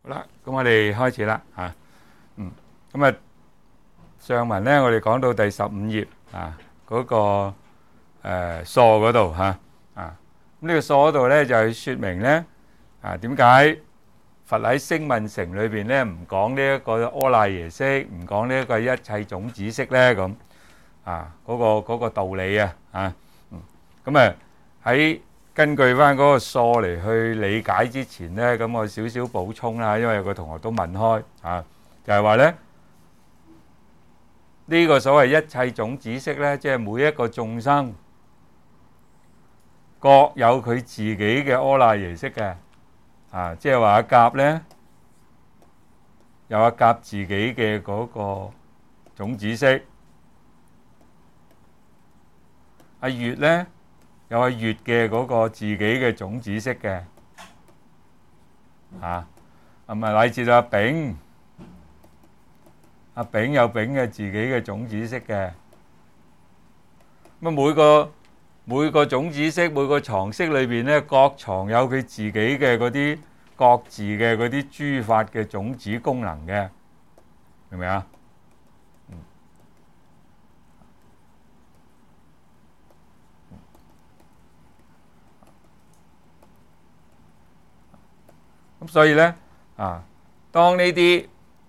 好啦，咁我哋開始啦嚇。咁啊上文咧，我哋講到第15頁啊，嗰個疏嗰度嚇啊。咁呢個疏嗰度咧就係説明咧啊，點解佛喺聲聞乘裏邊咧唔講呢一個阿賴耶識，唔講呢一個一切種子識咧咁啊？嗰個道理啊嚇。咁啊喺根據翻嗰個疏嚟去理解之前咧，咁我少少補充啦，因為有個同學都問開啊，就係話咧呢個所謂一切種子識咧，即係每一個眾生各有佢自己嘅阿賴耶識嘅啊，即係話阿甲咧有阿甲自己嘅嗰個種子識，阿乙咧有阿乙嘅嗰個自己嘅種子識嘅啊，咁啊乃至到阿丙。阿丙有丙嘅自己嘅種子識嘅，咁每個種子識每個藏識裏邊咧，各藏有佢自己嘅嗰啲各自嘅嗰啲諸法嘅種子功能嘅，明唔明啊？咁所以咧啊，當呢啲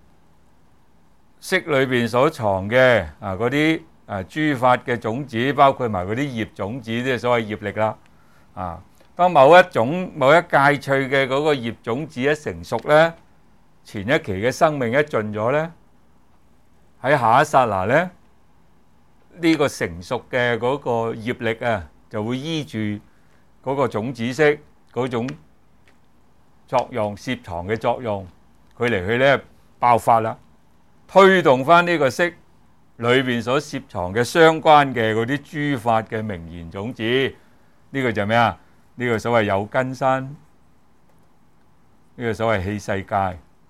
識裏邊所藏嘅啊嗰啲諸法嘅種子，包括埋嗰啲業種子，即係所謂業力啦。啊，當某一界趣嘅嗰個業種子一成熟咧，前一期嘅生命一盡咗咧，喺下一剎那咧，呢個成熟嘅嗰個業力啊，就會依住嗰個種子識嗰種作用攝藏嘅作用，佢嚟去咧爆發啦。推動翻呢個識裏邊所攝藏嘅相關嘅嗰啲諸法嘅名言種子，呢個就係咩啊？呢個所謂有根身，呢個所謂器世界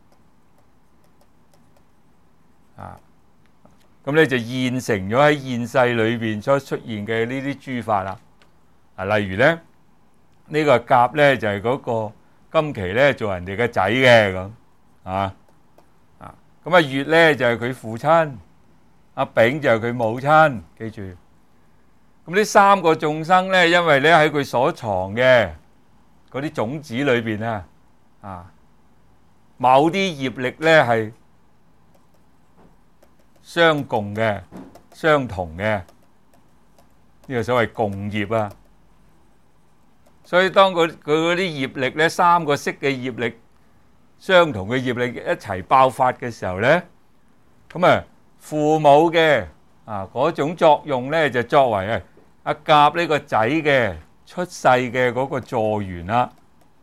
啊。咁咧就現成咗喺現世裏邊所出現嘅呢啲諸法啦。啊，例如咧呢個甲咧就係嗰個今期咧做人哋嘅仔嘅咁啊。咁阿乙咧就係佢父親，阿丙就係佢母親，記住。咁呢三個眾生咧，因為咧喺佢所藏嘅嗰啲種子裏邊啊，某啲業力咧係相共嘅、相同嘅，呢個所謂共業啊。所以當佢嗰啲業力咧，三個識嘅業力相同嘅業力一齊爆發嘅時候咧，咁啊父母嘅嗰種作用咧，就作為阿甲呢個仔嘅出世嘅嗰個助緣啦。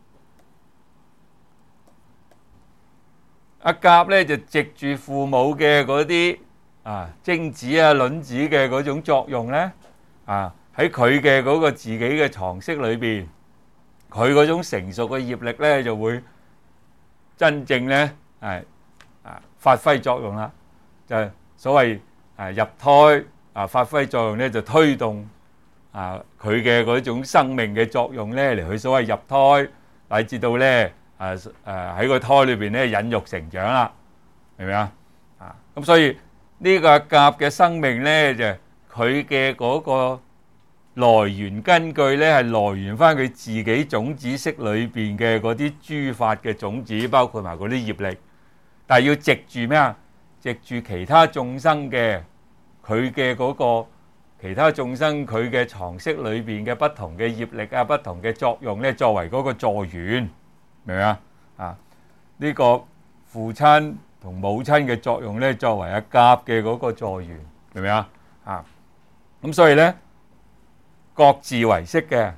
阿甲咧就藉住父母嘅嗰啲精子卵子嘅嗰種作用咧，喺佢嘅嗰個自己嘅藏識裏邊，佢嗰種成熟嘅業力咧就會真正咧發揮作用啦，就係所謂入胎發揮作用咧，就推動佢嘅嗰種生命嘅作用咧嚟去所謂入胎，乃至到咧喺個胎裏邊咧孕育成長啦，明唔明啊？咁所以呢個甲嘅生命咧就佢嘅嗰個來源根據咧係來源翻佢自己種子識裏邊嘅嗰啲諸法嘅種子，包括埋嗰啲業力，但係要藉住咩啊？藉住其他眾生嘅佢嘅嗰個其他眾生佢嘅藏識裏邊嘅不同嘅業力不同嘅作用咧，作為嗰個助緣，明唔明啊？呢個父親同母親嘅作用咧，作為阿甲嘅嗰個助緣，明唔明啊？咁所以咧，各自為識嘅，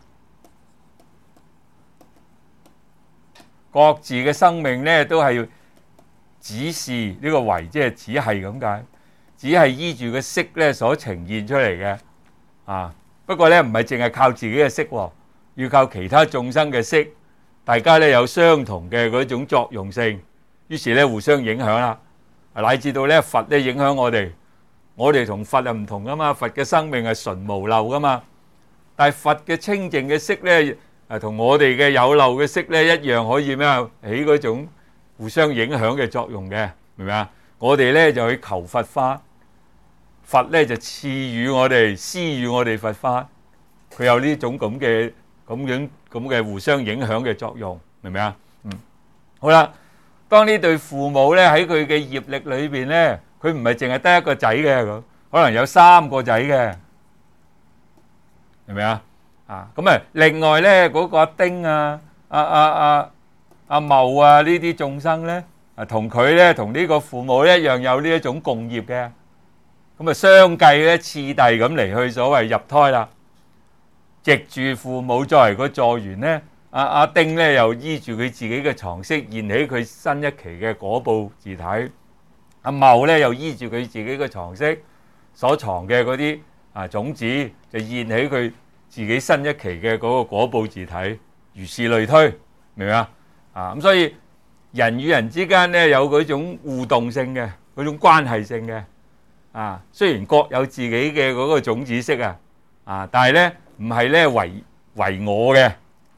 各自嘅生命咧都係要只是呢個為，即係只係咁解，只係依住個識咧所呈現出嚟嘅。不過咧唔係淨係靠自己嘅識，要靠其他眾生嘅識，大家咧有相同嘅嗰種作用性，於是咧互相影響啦，乃至到咧佛咧影響我哋同佛係唔同噶嘛，佛嘅生命係純無漏噶嘛。但係佛嘅清淨嘅識咧，同我哋嘅有漏嘅識咧一樣，可以咩啊？起嗰種互相影響嘅作用嘅，明唔明啊？我哋咧就去求佛法，佛咧就賜予我哋、施予我哋佛法，佢有呢種咁嘅互相影響嘅作用，明唔明啊？好啦，當呢對父母咧喺佢嘅業力裏邊咧，佢唔係淨係得一個仔嘅，咁可能有3個仔嘅，明唔明啊？咁啊，另外咧嗰個阿丁啊、阿茂啊呢啲眾生咧，同佢咧同呢個父母一樣有呢一種共業嘅，咁啊相繼咧次第咁嚟去所謂入胎啦，藉住父母作為個助緣咧，阿丁咧又依住佢自己嘅床識現起佢新一期嘅果報自體，阿茂咧又依住佢自己嘅床識所藏嘅嗰啲種子，就現起佢自己新一期嘅嗰個果報自體，如是類推，明唔明啊？咁所以人與人之間咧有嗰種互動性嘅嗰種關係性嘅，雖然各有自己嘅嗰個種子識但係咧唔係咧為我嘅，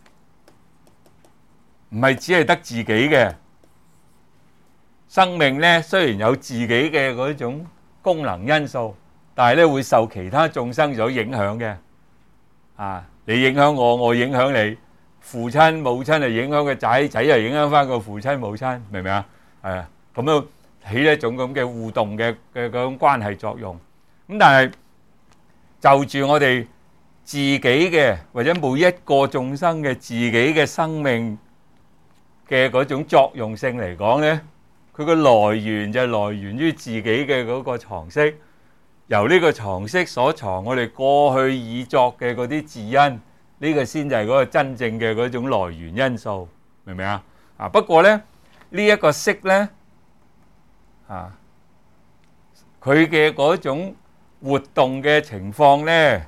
唔係只係得自己嘅生命咧。雖然有自己嘅嗰種功能因素，但係咧會受其他眾生所影響嘅。你影響我，我影響你。父親母親係影響個仔，仔又影響翻個父親母親，明唔明啊？咁樣起一種咁嘅互動嘅嗰種關係作用。咁但係就住我哋自己嘅或者每一個眾生嘅自己嘅生命嘅嗰種作用性嚟講咧，佢個來源就係來源於自己嘅嗰個藏識，由呢個藏識所藏我哋過去已作嘅嗰啲自因。呢個先就係嗰個真正嘅嗰種來源因素，明唔明啊？不過咧，呢一個識咧，佢嘅嗰種活動嘅情況咧，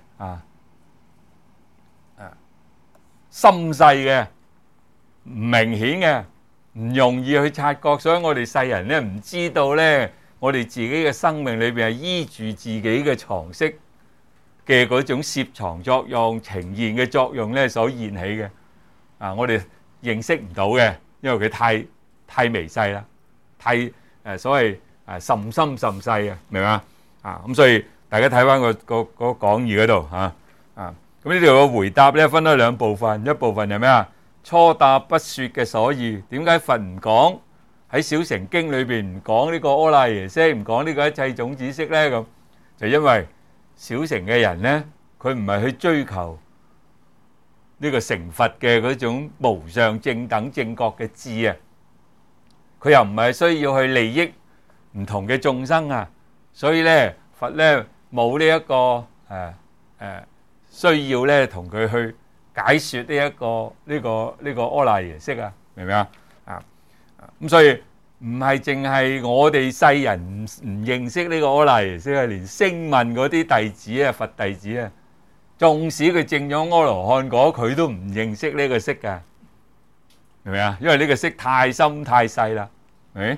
深細嘅，唔明顯嘅，唔容易去察覺，所以我哋世人咧唔知道咧，我哋自己嘅生命裏邊係依住自己嘅藏識嘅嗰種攝藏作用、呈現嘅作用咧所現起嘅，我哋認識唔到嘅，因為佢太微細啦，太所謂甚深甚細啊，明嘛？咁所以大家睇翻個講義嗰度咁呢度嘅回答咧分開2部分，一部分係咩啊？初答不說嘅所以，點解佛唔講喺小乘經裏邊唔講呢個阿賴耶識，唔講呢個一切種子識咧？咁就因為小乘嘅人呢，佢唔係去追求呢個成佛嘅嗰種無上正等正覺嘅智佢又唔係需要去利益唔同嘅眾生所以呢，佛呢冇呢一個需要呢同佢去解說呢個阿賴耶識明唔明啊？咁所以唔係淨係我哋世人唔認識呢個阿賴耶識連聲聞嗰啲弟子佛弟子縱使佢證咗阿羅漢果，佢都唔認識呢個識㗎，明唔明啊？因為呢個識太深太細啦，明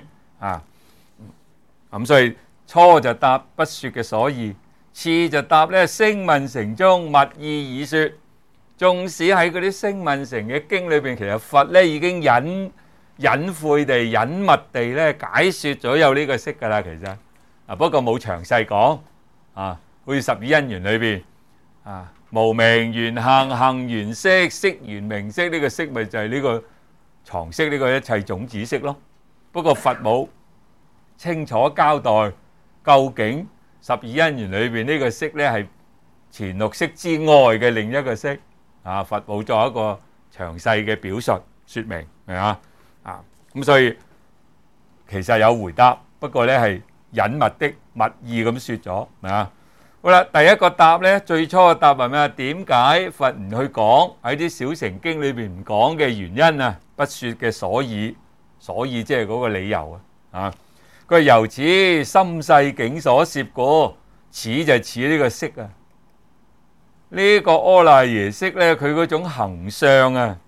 咁所以初就答不說嘅所以，次就答咧聲聞乘中密意已說。縱使喺嗰啲聲聞乘嘅經裏邊，其實佛咧已經隱晦地、隱密地咧解說咗有呢個識噶啦，其實不過冇詳細講好似十二因緣裏邊無明緣行，行緣識，識緣名色，呢個識咪就係呢個藏識，呢個一切種子識咯。不過佛冇清楚交代究竟十二因緣裏邊呢個識咧係前六識之外嘅另一個識佛冇作一個詳細嘅表述說明，明嘛？咁所以其實有回答，不過咧係隱密的密意咁說咗，明嘛？好啦，第一個答咧，最初嘅答係咩啊？點解佛唔去講喺啲小乘經裏邊唔講嘅原因不說嘅所以即係嗰個理由佢由此深細境所攝故，此就似呢個識呢個阿賴耶識咧，佢嗰種行相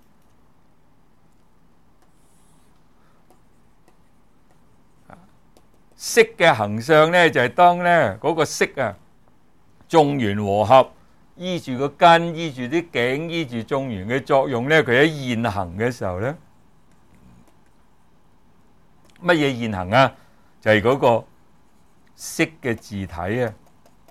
識嘅行相咧，就係當咧嗰個識眾緣和合，依住個根，依住啲境，依住眾緣嘅作用咧，佢喺現行嘅時候咧， 乜嘢現行啊？就係嗰個色嘅字體啊，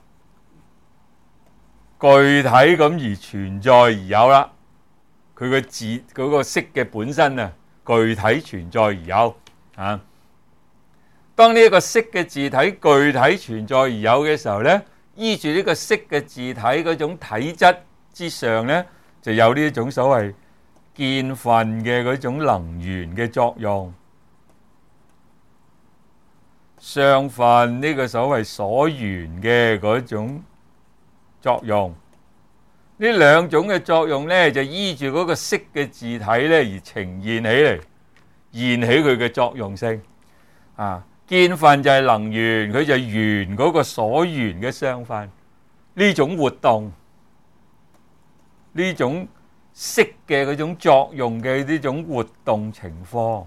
具體咁而存在而有啦。佢個字嗰個色嘅本身啊，具體存在而有啊。當呢一個色嘅字體具體存在而有嘅時候咧，依住呢個色嘅字體嗰種體質之上咧，就有呢一種所謂見分嘅嗰種能源嘅作用。相分呢個所謂所緣嘅嗰種作用，呢兩種嘅作用咧，就依住嗰個色嘅字體咧而呈現起嚟，現起佢嘅作用性啊。見分就係能緣，佢就係緣嗰個所緣嘅相分，呢種活動，呢種色嘅嗰種作用嘅呢種活動情況，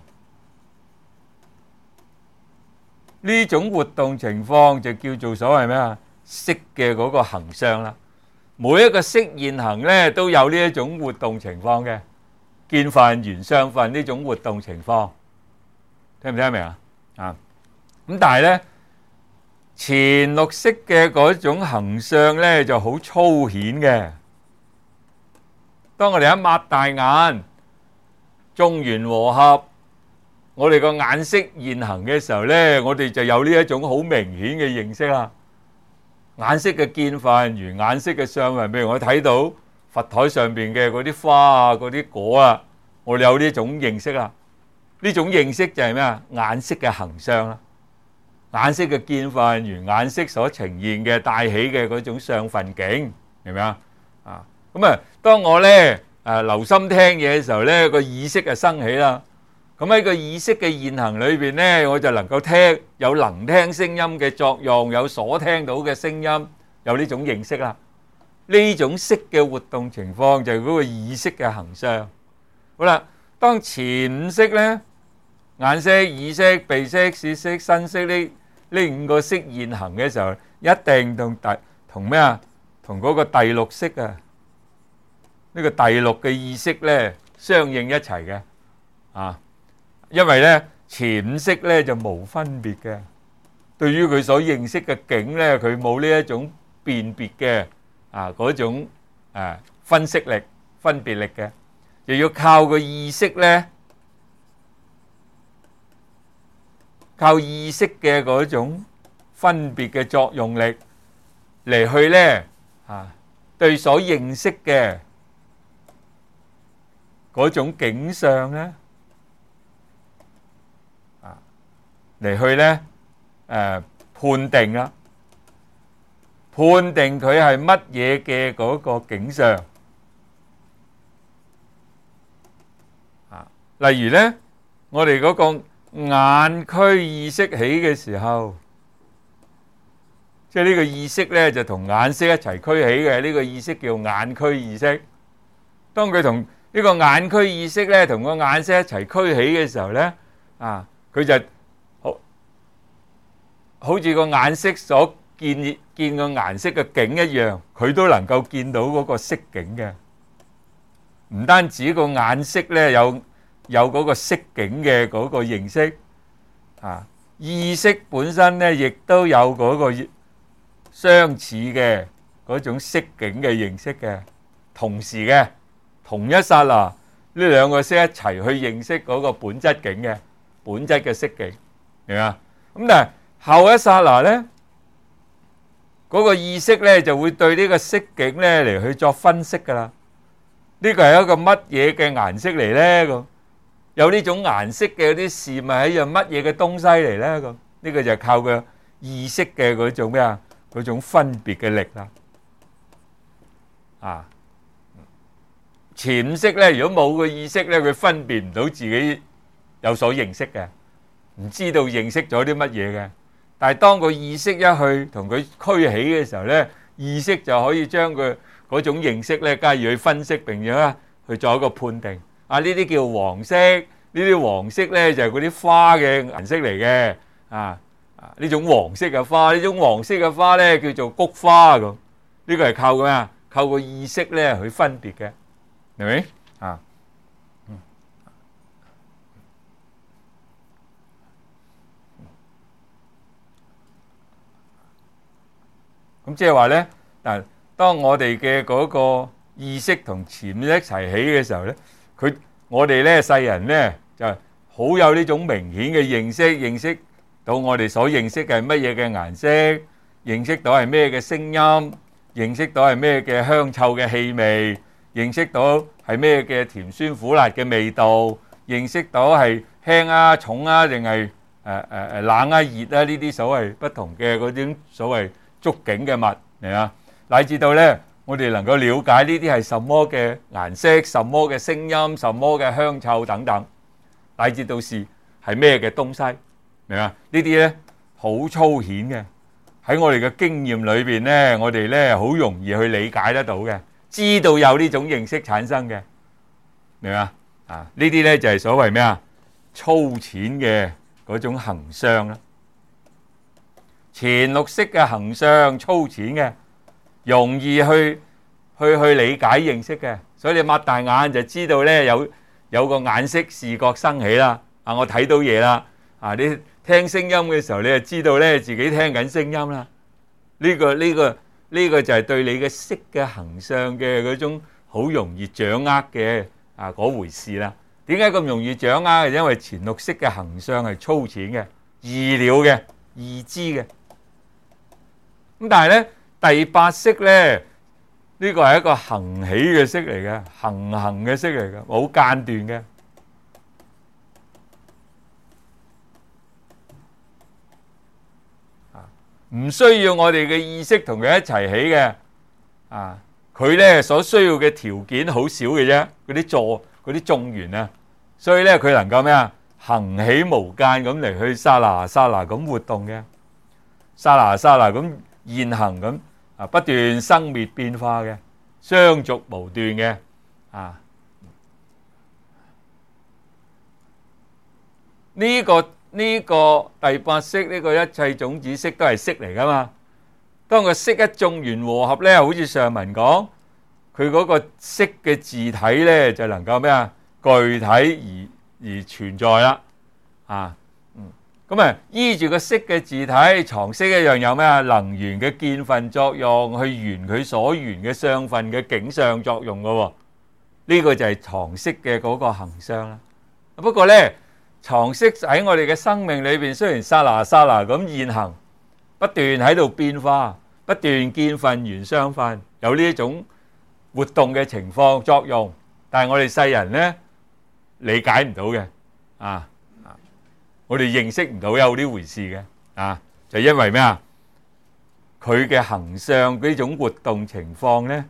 呢種活動情況就叫做所謂咩啊？色嘅嗰個行相啦。每一個色現行咧都有呢一種活動情況嘅，見分、緣相分呢種活動情況，聽唔聽得明啊？啊！咁但係咧，前六識嘅嗰種行相咧就好粗顯嘅。當我哋一擘大眼，眾緣和合，我哋個眼識現行嘅時候咧，我哋就有呢一種好明顯嘅認識啦。眼識嘅見分，如眼識嘅相分，譬如我睇到佛台上邊嘅嗰啲花啊、嗰啲果啊，我哋有呢種認識啦。呢種認識就係咩啊？眼識嘅行相啦。眼識嘅見分，如眼識所呈現嘅帶起嘅嗰種相分境，明唔明啊？啊，咁啊，當我咧留心聽嘢嘅時候咧，個意識就生起啦。咁喺個意識嘅現行裏邊咧，我就能夠聽，有能聽聲音嘅作用，有所聽到嘅聲音，有呢種認識啦。呢種識嘅活動情況就係嗰個意識嘅行相。好啦，當前五識咧，眼識、耳識、鼻識、舌識、身識呢五個識現行嘅時候，一定同咩啊？同嗰個第六識啊，呢個第六嘅意識咧相應一齊嘅啊。因為咧前五識咧就冇分別嘅，對於佢所認識嘅境咧，佢冇呢一種辨別嘅嗰種分析力、分別力嘅，又要靠個意識咧。靠意識嘅嗰種分別嘅作用力嚟去咧對所認識嘅嗰種景象咧嚟去咧判定啦，判定佢係乜嘢嘅嗰個景象例如咧，我哋嗰個眼區意識起嘅時候，即係呢個意識咧就同眼識一齊驅起嘅，呢個意識叫眼區意識。當佢同呢個眼區意識咧同個眼識一齊驅起嘅時候咧，佢就好似個眼識所見個顏色嘅景一樣，佢都能夠見到嗰個色景嘅。唔單止個眼識咧有嗰個色境嘅嗰個認識，意識本身咧亦都有嗰個相似嘅嗰種色境嘅認識嘅，同時嘅同一剎那，呢兩個識一齊去認識嗰個本質境嘅本質嘅色境，明嘛？咁但係後一剎那咧，嗰個意識咧就會對呢個色境咧嚟去作分析噶啦。呢個係一個乜嘢嘅顏色嚟咧？咁有呢種顏色嘅啲事物係一樣乜嘢嘅東西嚟咧？咁呢個就係靠個意識嘅嗰種咩啊？嗰種分別嘅力啦。潛識咧，如果冇個意識咧，佢分辨唔到自己有所認識嘅，唔知道認識咗啲乜嘢嘅。但係當個意識一去同佢驅起嘅時候咧，意識就可以將佢嗰種認識咧加以去分析，並且去做一個判定。呢啲叫黃色，呢啲黃色咧就係嗰啲花嘅顏色嚟嘅。呢種黃色嘅花，呢種黃色嘅花咧叫做菊花咁。呢個係靠咩啊？靠個意識咧去分別嘅，明唔明？ 咁即係話咧，嗱，當我哋嘅嗰個意識同潛意識一齊起嘅時候咧，我哋咧世人咧就好有呢種明顯嘅認識到我哋所認識嘅係乜嘢嘅顏色，認識到係咩嘅聲音，認識到係咩嘅香臭嘅氣味，認識到係咩嘅甜酸苦辣嘅味道，認識到係輕啊重啊定係冷啊熱啊呢啲所謂不同嘅嗰啲所謂觸境嘅物嚟啊，乃至到咧我哋能夠了解呢啲係什麼嘅顏色、什麼嘅聲音、什麼嘅香臭等等，乃至到係咩嘅東西，明啊？呢啲咧好粗顯嘅，喺我哋嘅經驗裏邊咧，我哋咧好容易去理解得到嘅，知道有呢種認識產生嘅，明啊？啊，呢啲咧就係所謂咩啊？粗淺嘅嗰種行相啦，前六識嘅行相粗淺嘅，容易去理解認識嘅，所以你擘大眼就知道咧有個眼識視覺生起啦。啊，我睇到嘢啦。啊，你聽聲音嘅時候，你就知道咧自己聽緊聲音啦。呢個就係對你嘅識嘅行相嘅嗰種好容易掌握嘅嗰回事啦。點解咁容易掌握？因為前六識嘅行相係粗淺嘅、易了嘅、易知嘅。咁但係咧第八識咧，呢個係一個行起嘅識嚟嘅，行嘅識嚟嘅，冇間斷嘅。唔需要我哋嘅意識同佢一齊起嘅。佢咧所需要嘅條件好少嘅啫，嗰啲眾緣啊，所以咧佢能夠咩啊？行起無間咁嚟去剎那剎那咁活動嘅，剎那剎那咁現行咁不斷生滅變化嘅，相續無斷嘅。呢個第八識，呢個一切種子識都係識嚟噶嘛。當個識一眾緣和合咧，好似上文講，佢嗰個識嘅自體咧就能夠咩啊？具體而存在啦。咁啊依住個識嘅自體，藏識一樣有咩啊？能緣嘅見分作用，去緣佢所緣嘅相分嘅境相作用噶喎。呢個就係藏識嘅嗰個行相啦。不過咧，藏識喺我哋嘅生命裏邊，雖然剎那剎那咁現行，不斷喺度變化，不斷見分緣相分，有呢一種活動嘅情況作用，但係我哋世人咧理解唔到嘅，我哋認識唔到有呢回事嘅，就因為咩啊？佢嘅行相呢種活動情況咧，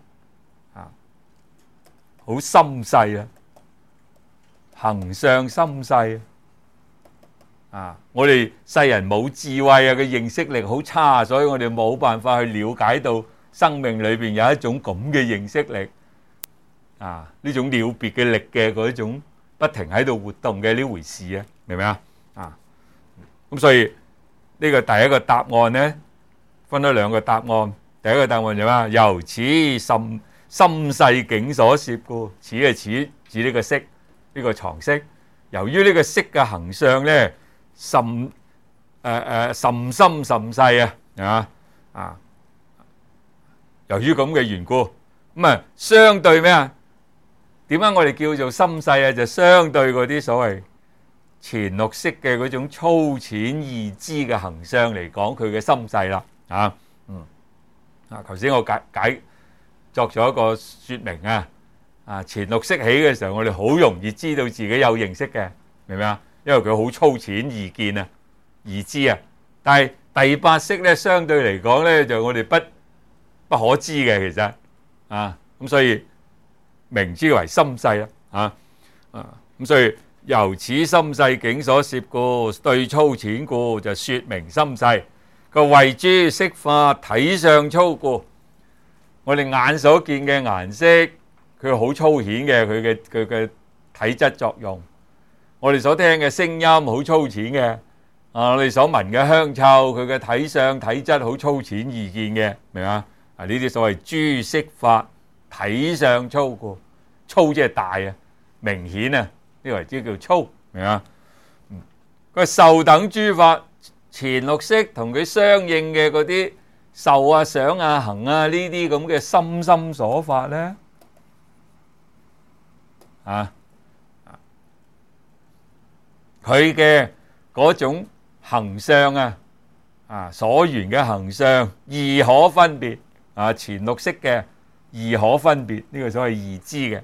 好深細啊，行相深細。我哋世人冇智慧啊，嘅認識力好差，所以我哋冇辦法去了解到生命裏邊有一種咁嘅認識力，呢種了別嘅力嘅嗰種不停喺度活動嘅呢回事啊，明唔明啊？咁所以呢個第一個答案咧，分咗兩個答案。第一個答案就咩？由此深細境所攝故，此係指呢個識，呢個藏識。由於呢個識嘅行相咧，甚深甚細由於咁嘅緣故，咁相對咩啊？點解我哋叫做深細啊？就相對嗰啲所謂前六識嘅嗰種粗淺易知嘅行相嚟講，佢嘅深細啦。頭先我解作咗一個說明前六識起嘅時候，我哋好容易知道自己有認識嘅，明唔明啊？因為佢好粗淺易見啊，易知啊。但係第八識咧，相對嚟講咧，就我哋不可知嘅，其實咁所以名之為深細啦。咁所以由此深細境所攝故，對粗淺故，就說明深細。個謂諸色法體相粗故，我哋眼所見嘅顏色，佢好粗顯嘅，佢嘅體質作用。我哋所聽嘅聲音好粗淺嘅，我哋所聞嘅香臭，佢嘅體相體質好粗淺易見嘅，明嘛？呢啲所謂諸色法體相粗故，粗即係大明顯呢個為之叫粗，明嘛？佢受等諸法前六識同佢相應嘅嗰啲受啊、想啊、行啊呢啲咁嘅心心所法咧？佢嘅嗰種行相所緣嘅行相異可分別前六識嘅異可分別，呢個所謂異知嘅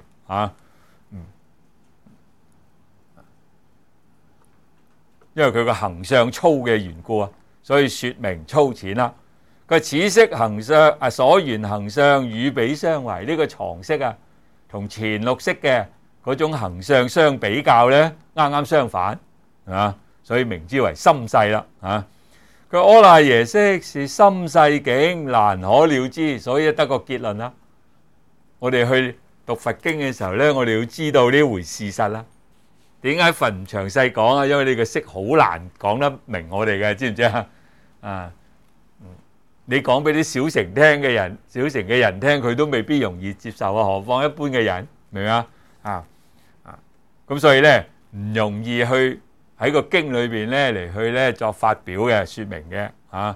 因為佢個行相粗嘅緣故所以說明粗淺啦。佢此識行相所緣行相與彼相違，呢個藏識同前六識嘅嗰種行相相比較咧，啱啱相反所以名之為心細啦佢阿賴耶識是心細境，難可了知，所以得個結論啦。我哋去讀佛經嘅時候咧，我哋要知道呢回事實啦。點解佛唔詳細講因為你個識好難講得明我哋嘅，知唔知你講俾啲小乘聽嘅人，小乘嘅人聽，佢都未必容易接受何況一般嘅人，明唔明咁所以咧唔容易去喺個經裏邊咧嚟去咧作發表嘅說明嘅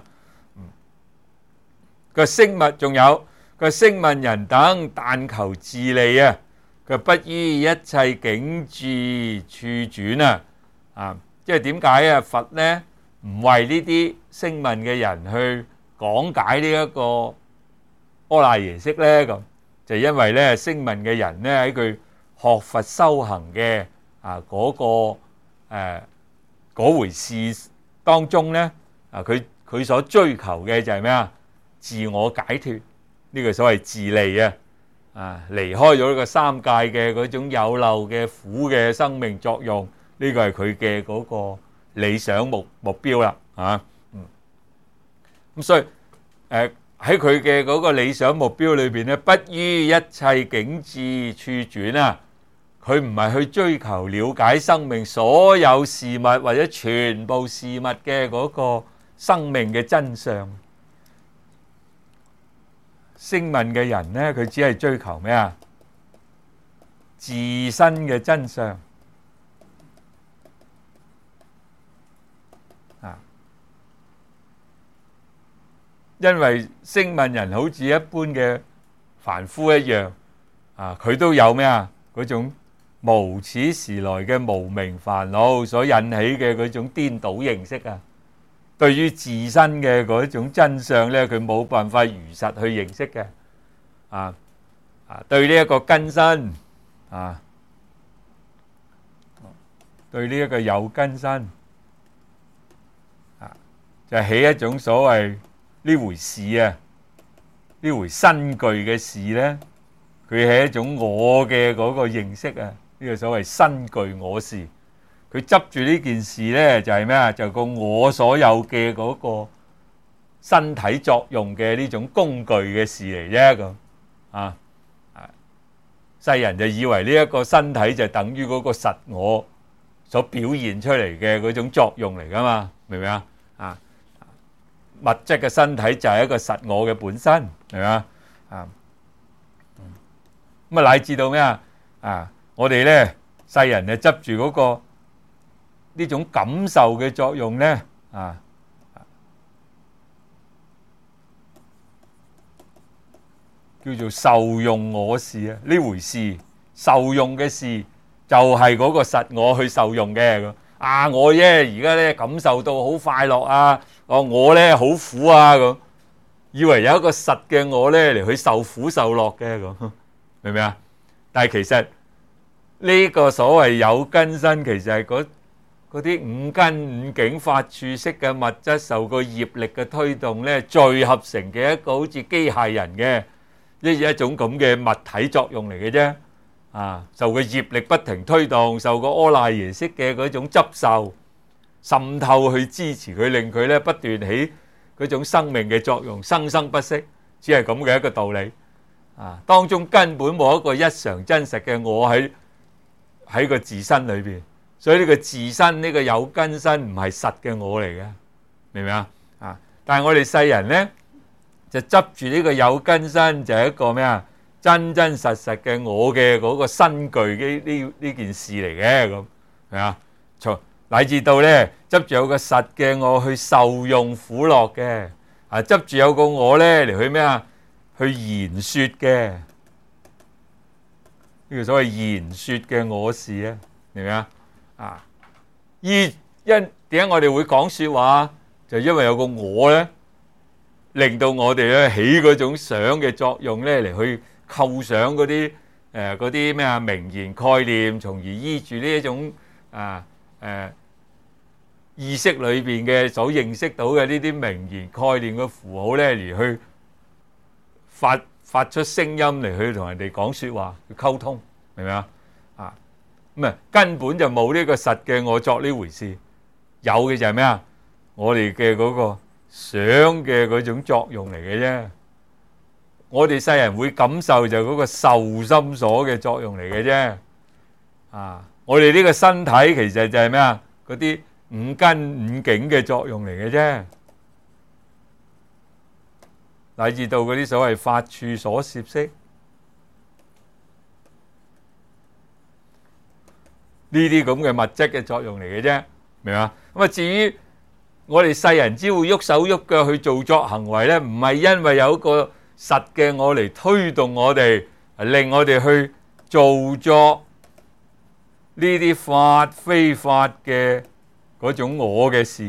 個聲聞仲有個聲聞人等，但求自利佢不於一切境智處轉即係點解佛咧唔為呢啲聲聞嘅人去講解呢一個阿賴耶識咧？咁就因為咧聲聞嘅人咧喺佢學佛修行嘅嗰回事當中咧佢所追求嘅就係咩自我解脫，呢個所謂自利離開咗呢個三界嘅嗰種有漏嘅苦嘅生命作用，呢個係佢嘅嗰個理想目標啦咁所以喺佢嘅嗰個理想目標裏邊咧，不於一切境智處轉佢唔係去追求了解生命所有事物或者全部事物嘅嗰個生命嘅真相。聲聞嘅人咧，佢只係追求咩自身嘅真相因為聲聞人好似一般嘅凡夫一樣佢都有咩嗰種無始時來嘅無明煩惱所引起嘅嗰種顛倒認識對於自身嘅嗰種真相咧，佢冇辦法如實去認識嘅對呢一個根身對呢一個有根身就起一種所謂呢回事呢回身具嘅事咧，佢係一種我嘅嗰個認識呢個所謂身具我事。佢執住呢件事咧，就係咩就個我所有嘅嗰個身體作用嘅呢種工具嘅事嚟啫咁世人就以為呢一個身體就等於嗰個實我所表現出嚟嘅嗰種作用嚟噶嘛，明唔明物質嘅身體就係一個實我嘅本身，明唔明咁乃至到咩我哋咧世人就執住嗰個呢種感受嘅作用咧叫做受用我事呢回事，受用嘅事就係嗰個實我去受用嘅我啫而家咧感受到好快樂我咧好苦咁，以為有一個實嘅我咧嚟去受苦受樂嘅咁，明唔明但係其實呢個所謂有根身，其實係嗰啲五根五境法處識嘅物質受個業力嘅推動咧，聚合成嘅一個好似機械人嘅一種咁嘅物體作用嚟嘅啫受個業力不停推動，受個阿賴耶識嘅嗰種執受滲透去支持佢，令佢咧不斷起嗰種生命嘅作用，生生不息，只係咁嘅一個道理當中根本冇一個一常真實嘅我喺個自身裏邊，所以呢個自身呢個有根身唔係實嘅我嚟嘅，明唔明但係我哋世人咧就執住呢個有根身就係一個咩真真實實嘅我嘅嗰個身具呢件事嚟嘅咁，係乃至到咧執住有個實嘅我去受用苦樂嘅執住有個我咧嚟去咩啊？去言說嘅呢個所謂言說嘅我是啊，明唔明啊？因點解我哋會講說話？就因為有個我咧，令到我哋咧起嗰種想嘅作用咧，嚟去構想嗰啲咩啊名言概念，從而依住呢一種意識裏邊嘅所認識到嘅呢啲名言概念嘅符號咧，嚟去發出聲音嚟去同人哋講說話，去溝通，明唔明啊？咁啊根本就冇呢個實嘅我作呢回事，有嘅就係咩啊？我哋嘅嗰個想嘅嗰種作用嚟嘅啫。我哋世人會感受就嗰個受心所嘅作用嚟嘅啫。我哋呢個身體其實就係咩啊？嗰啲五根五境嘅作用嚟嘅啫，乃至到嗰啲所謂法處所攝識呢啲咁嘅物質嘅作用嚟嘅啫，明嘛？咁啊，至於我哋世人只會喐手喐腳去做作行為咧，唔係因為有一個實嘅我嚟推動我哋，令我哋去做作呢啲法非法嘅嗰種我嘅事。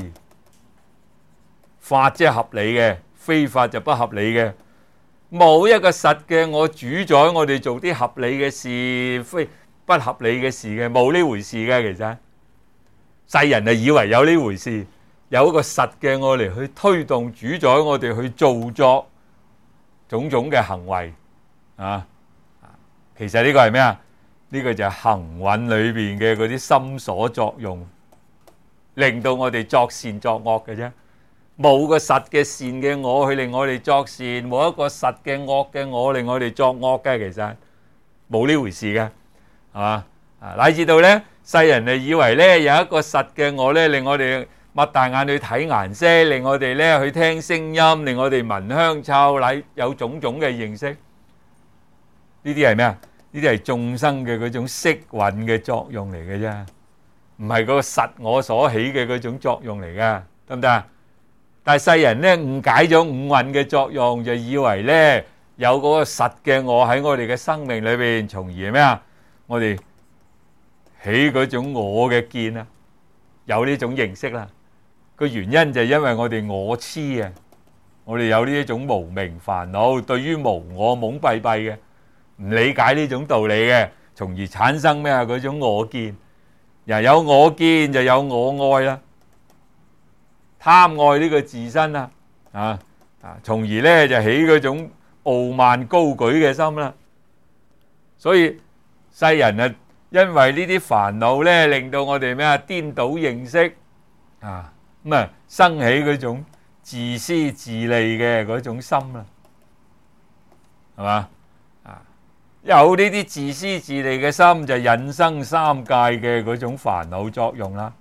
法即係合理嘅，非法就不合理嘅。冇一個實嘅我主宰我哋做啲合理嘅事，非不合理嘅事嘅，冇呢回事嘅。其實世人就以為有呢回事，有一個實嘅我嚟去推動主宰我哋去做作種種嘅行為啊。其實呢個係咩啊？呢個就係行蘊裏邊嘅嗰啲心所作用，令到我哋作善作惡嘅啫。冇個實嘅善嘅我去令我哋作善，冇一個實嘅惡嘅我令我哋作惡嘅。其實冇呢回事嘅，係嘛？乃至到咧，世人就以為咧有一個實嘅我咧，令我哋擘大眼去睇顏色，令我哋咧去聽聲音，令我哋聞香臭，乃有種種嘅認識。呢啲係咩啊？呢啲係眾生嘅嗰種色蘊嘅作用嚟嘅啫，唔係嗰個實我所起嘅嗰種作用嚟嘅，得唔得啊？但係世人咧誤解咗五蘊嘅作用，就以為咧有嗰個實嘅我喺我哋嘅生命裏邊，從而咩啊？我哋起嗰種我嘅見啊，有呢種認識啦。個原因就係因為我哋我痴啊，我哋有呢一種無明煩惱，對於無我懵閉閉嘅，唔理解呢種道理嘅，從而產生咩啊？嗰種我見，有我見就有我愛啦。貪愛呢個自身啊，從而咧就起嗰種傲慢高舉嘅心啦。所以世人啊，因為呢啲煩惱咧，令到我哋咩啊？顛倒認識啊，咁啊生起嗰種自私自利嘅嗰種心啦，係嘛？有呢啲自私自利嘅心，就引生三界嘅嗰種煩惱作用啦。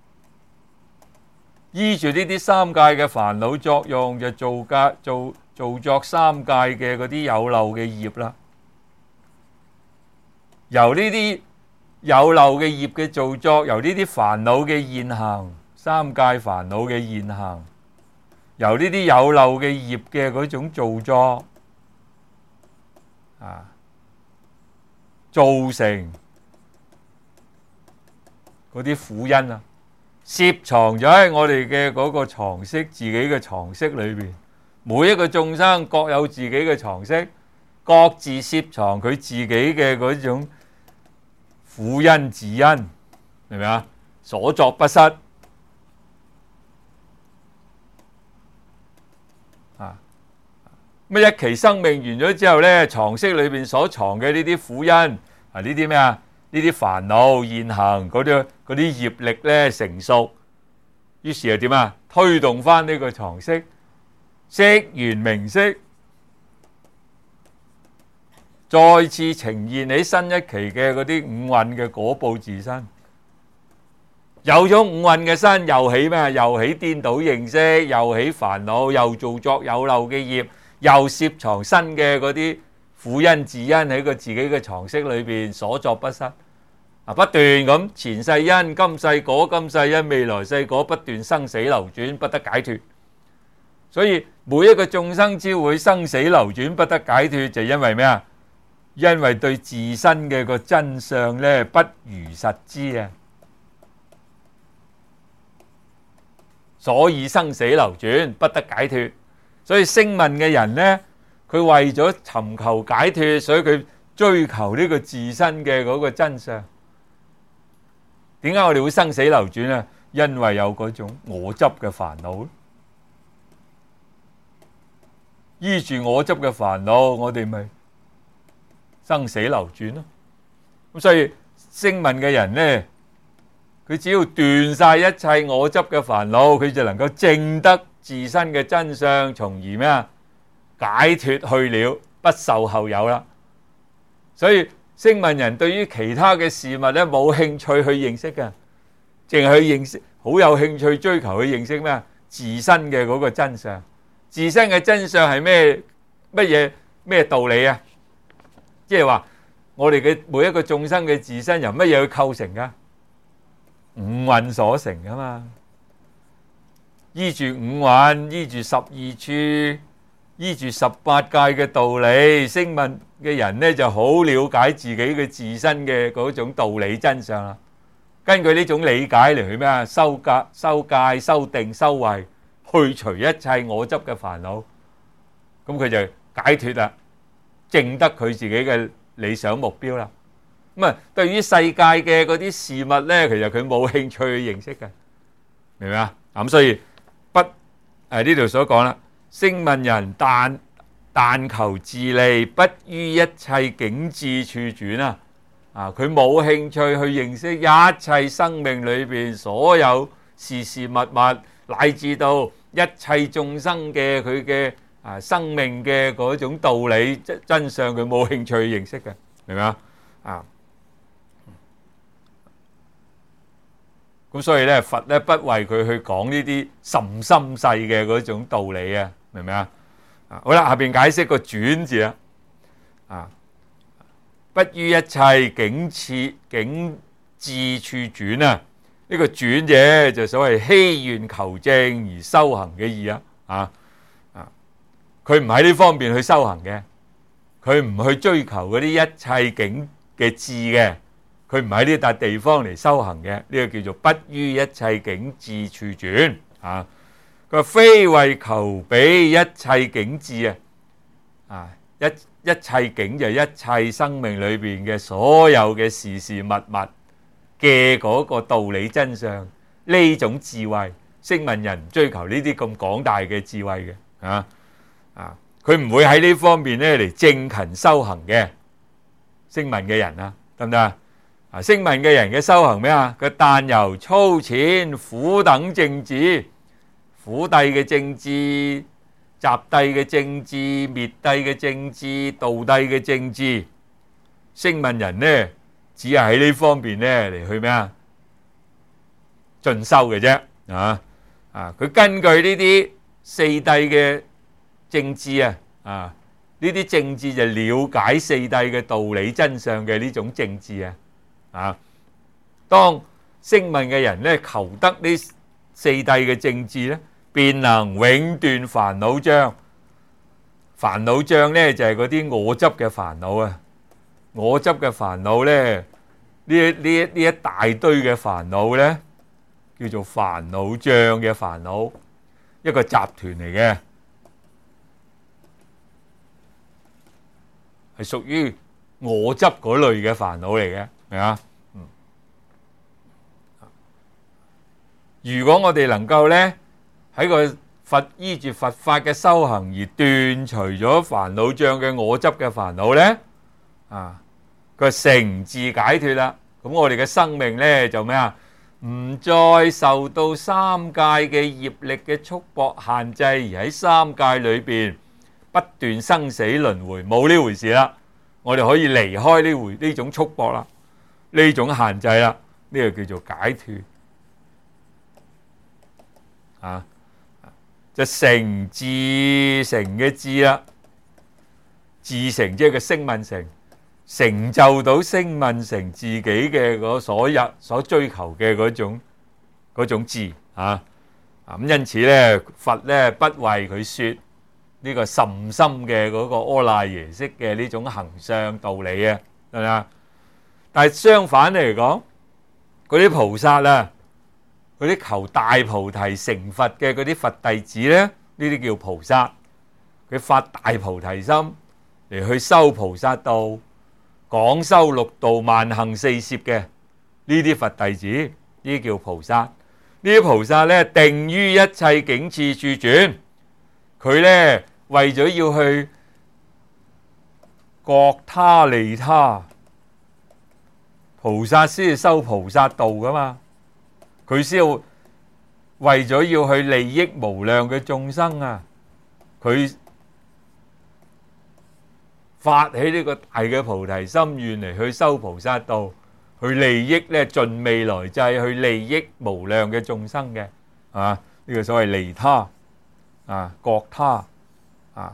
依住呢啲三界嘅煩惱作用，就做作三界嘅嗰啲有漏嘅業啦。由呢啲有漏嘅業嘅造作，由呢啲煩惱嘅現行，三界煩惱嘅現行，由呢啲有漏嘅業嘅嗰種造作造成嗰啲苦因啊，攝藏咗喺我哋嘅嗰個藏識，自己嘅藏識裏邊。每一個眾生各有自己嘅藏識，各自攝藏佢自己嘅嗰種苦因自因，明唔明啊？所作不失乜一期生命完咗之後咧，藏識裏邊所藏嘅呢啲苦因呢啲咩啊？呢啲煩惱現行嗰啲業力咧成熟，於是又點啊？推動翻呢個藏識，識緣名色，再次呈現起新一期嘅嗰啲五蘊嘅果報自身。有咗五蘊嘅身，又起咩？又起顛倒認識，又起煩惱，又造作有漏嘅業，又攝藏新嘅嗰啲苦因自因喺個自己嘅藏識裏邊，所作不失。不斷咁前世因、今世果、今世因、未來世果，不斷生死流轉，不得解脫。 所以每一個眾生之會生死流轉不得解脫，就因為咩啊？因為對自身嘅個真相咧不如實知啊，所以生死流轉不得解脫。所以聲聞嘅人咧，佢為咗尋求解脫，所以佢追求呢個自身嘅嗰個真相。點解我哋會生死流轉啊？因為有嗰種我執嘅煩惱，依住我執嘅煩惱，我哋咪生死流轉咯。咁所以聲聞嘅人呢，佢只要斷晒一切我執嘅煩惱，佢就能夠證得自身嘅真相，從而咩啊？解脫去了，不受後有啦。所以聲聞人對於其他嘅事物咧冇興趣去認識嘅，淨係去認識，好有興趣追求去認識咩？自身嘅嗰個真相。自身嘅真相係咩道理啊？即係話我哋嘅每一個眾生嘅自身由乜嘢去構成噶？五蘊所成噶嘛。依住五蘊，依住十二處，依住18界嘅道理，聲聞嘅人呢就好了解自己嘅自身嘅嗰種道理真相啦。根據呢種理解嚟去咩啊？修戒、修定、修慧，去除一切我執嘅煩惱，咁佢就解脫啦，證得佢自己嘅理想目標啦。咁啊，對於世界嘅嗰啲事物呢，其實佢冇興趣去認識嘅，明唔明啊？咁所以呢度所講啦，聲聞人但求自利，不於一切境智處轉啊！佢冇興趣去認識一切生命裏邊所有事事物物，乃至到一切眾生嘅佢嘅生命嘅嗰種道理真相，佢冇興趣去認識嘅，明唔明啊？咁所以咧，佛咧不為佢去講呢啲甚深細嘅嗰種道理啊，明唔明啊？好啦，下邊解釋個轉字啦。不於一切境智處轉啊！呢個轉者就所謂希願求證而修行嘅意啊！佢唔喺呢方面去修行嘅，佢唔去追求嗰啲一切境嘅智嘅。佢唔喺呢笪地方嚟修行嘅，呢個叫做不於一切境智處轉啊！佢話非為求彼一切境智一切境就係一切生命裏邊嘅所有嘅事事物物嘅嗰個道理真相，呢種智慧，聲聞人唔追求呢啲咁廣大嘅智慧嘅佢唔會喺呢方面咧嚟正勤修行嘅聲聞嘅人啊，得唔得啊？聲聞嘅人嘅修行咩啊？佢但由粗淺苦等正智，苦諦嘅正智、集諦嘅正智、滅諦嘅正智、道諦嘅正智，聲聞人呢，只係喺呢方面呢嚟去咩啊？進修嘅啫佢根據呢啲四諦嘅正智呢啲正智就了解四諦嘅道理真相嘅呢種正智當聲聞嘅人咧求得呢四諦嘅正智咧，便能永斷煩惱障。煩惱障咧就係嗰啲我執嘅煩惱啊！我執嘅煩惱咧，呢一大堆嘅煩惱咧，叫做煩惱障嘅煩惱，一個集團嚟嘅，係屬於我執嗰類嘅煩惱嚟嘅，明啊？如果我哋能夠咧喺個依住佛法嘅修行而斷除咗煩惱障嘅我執嘅煩惱咧，佢成自解脫啦。咁我哋嘅生命咧就咩啊？唔再受到三界嘅業力嘅束縛限制，而喺三界裏邊不斷生死輪迴，冇呢回事啦。我哋可以離開呢種束縛啦，呢種限制啦，呢個叫做解脫就成自成嘅智啦，自成即係個聲聞成，成就到聲聞成自己嘅所追求嘅嗰種智咁因此咧，佛咧不為佢說呢個甚深嘅嗰個阿賴耶識嘅呢種行相道理啊，係咪啊？但係相反嚟講，嗰啲菩薩啊，嗰啲求大菩提成佛嘅嗰啲佛弟子咧，呢啲叫菩薩，佢發大菩提心嚟去修菩薩道，廣修六度萬行四攝嘅呢啲佛弟子，呢啲叫菩薩。呢啲菩薩咧，定於一切境次處轉，佢咧為咗要去覺他利他，菩薩先至修菩薩道噶嘛，佢先要為咗要去利益無量嘅眾生啊，佢發起呢個大嘅菩提心願嚟去修菩薩道，去利益咧盡未來際，去利益無量嘅眾生嘅，啊呢個所謂利他啊，覺他啊，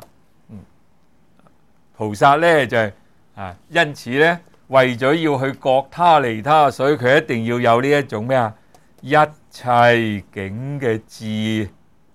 菩薩咧就係因此咧為咗要去覺他利他，所以佢一定要有呢一種咩啊？一切境嘅智，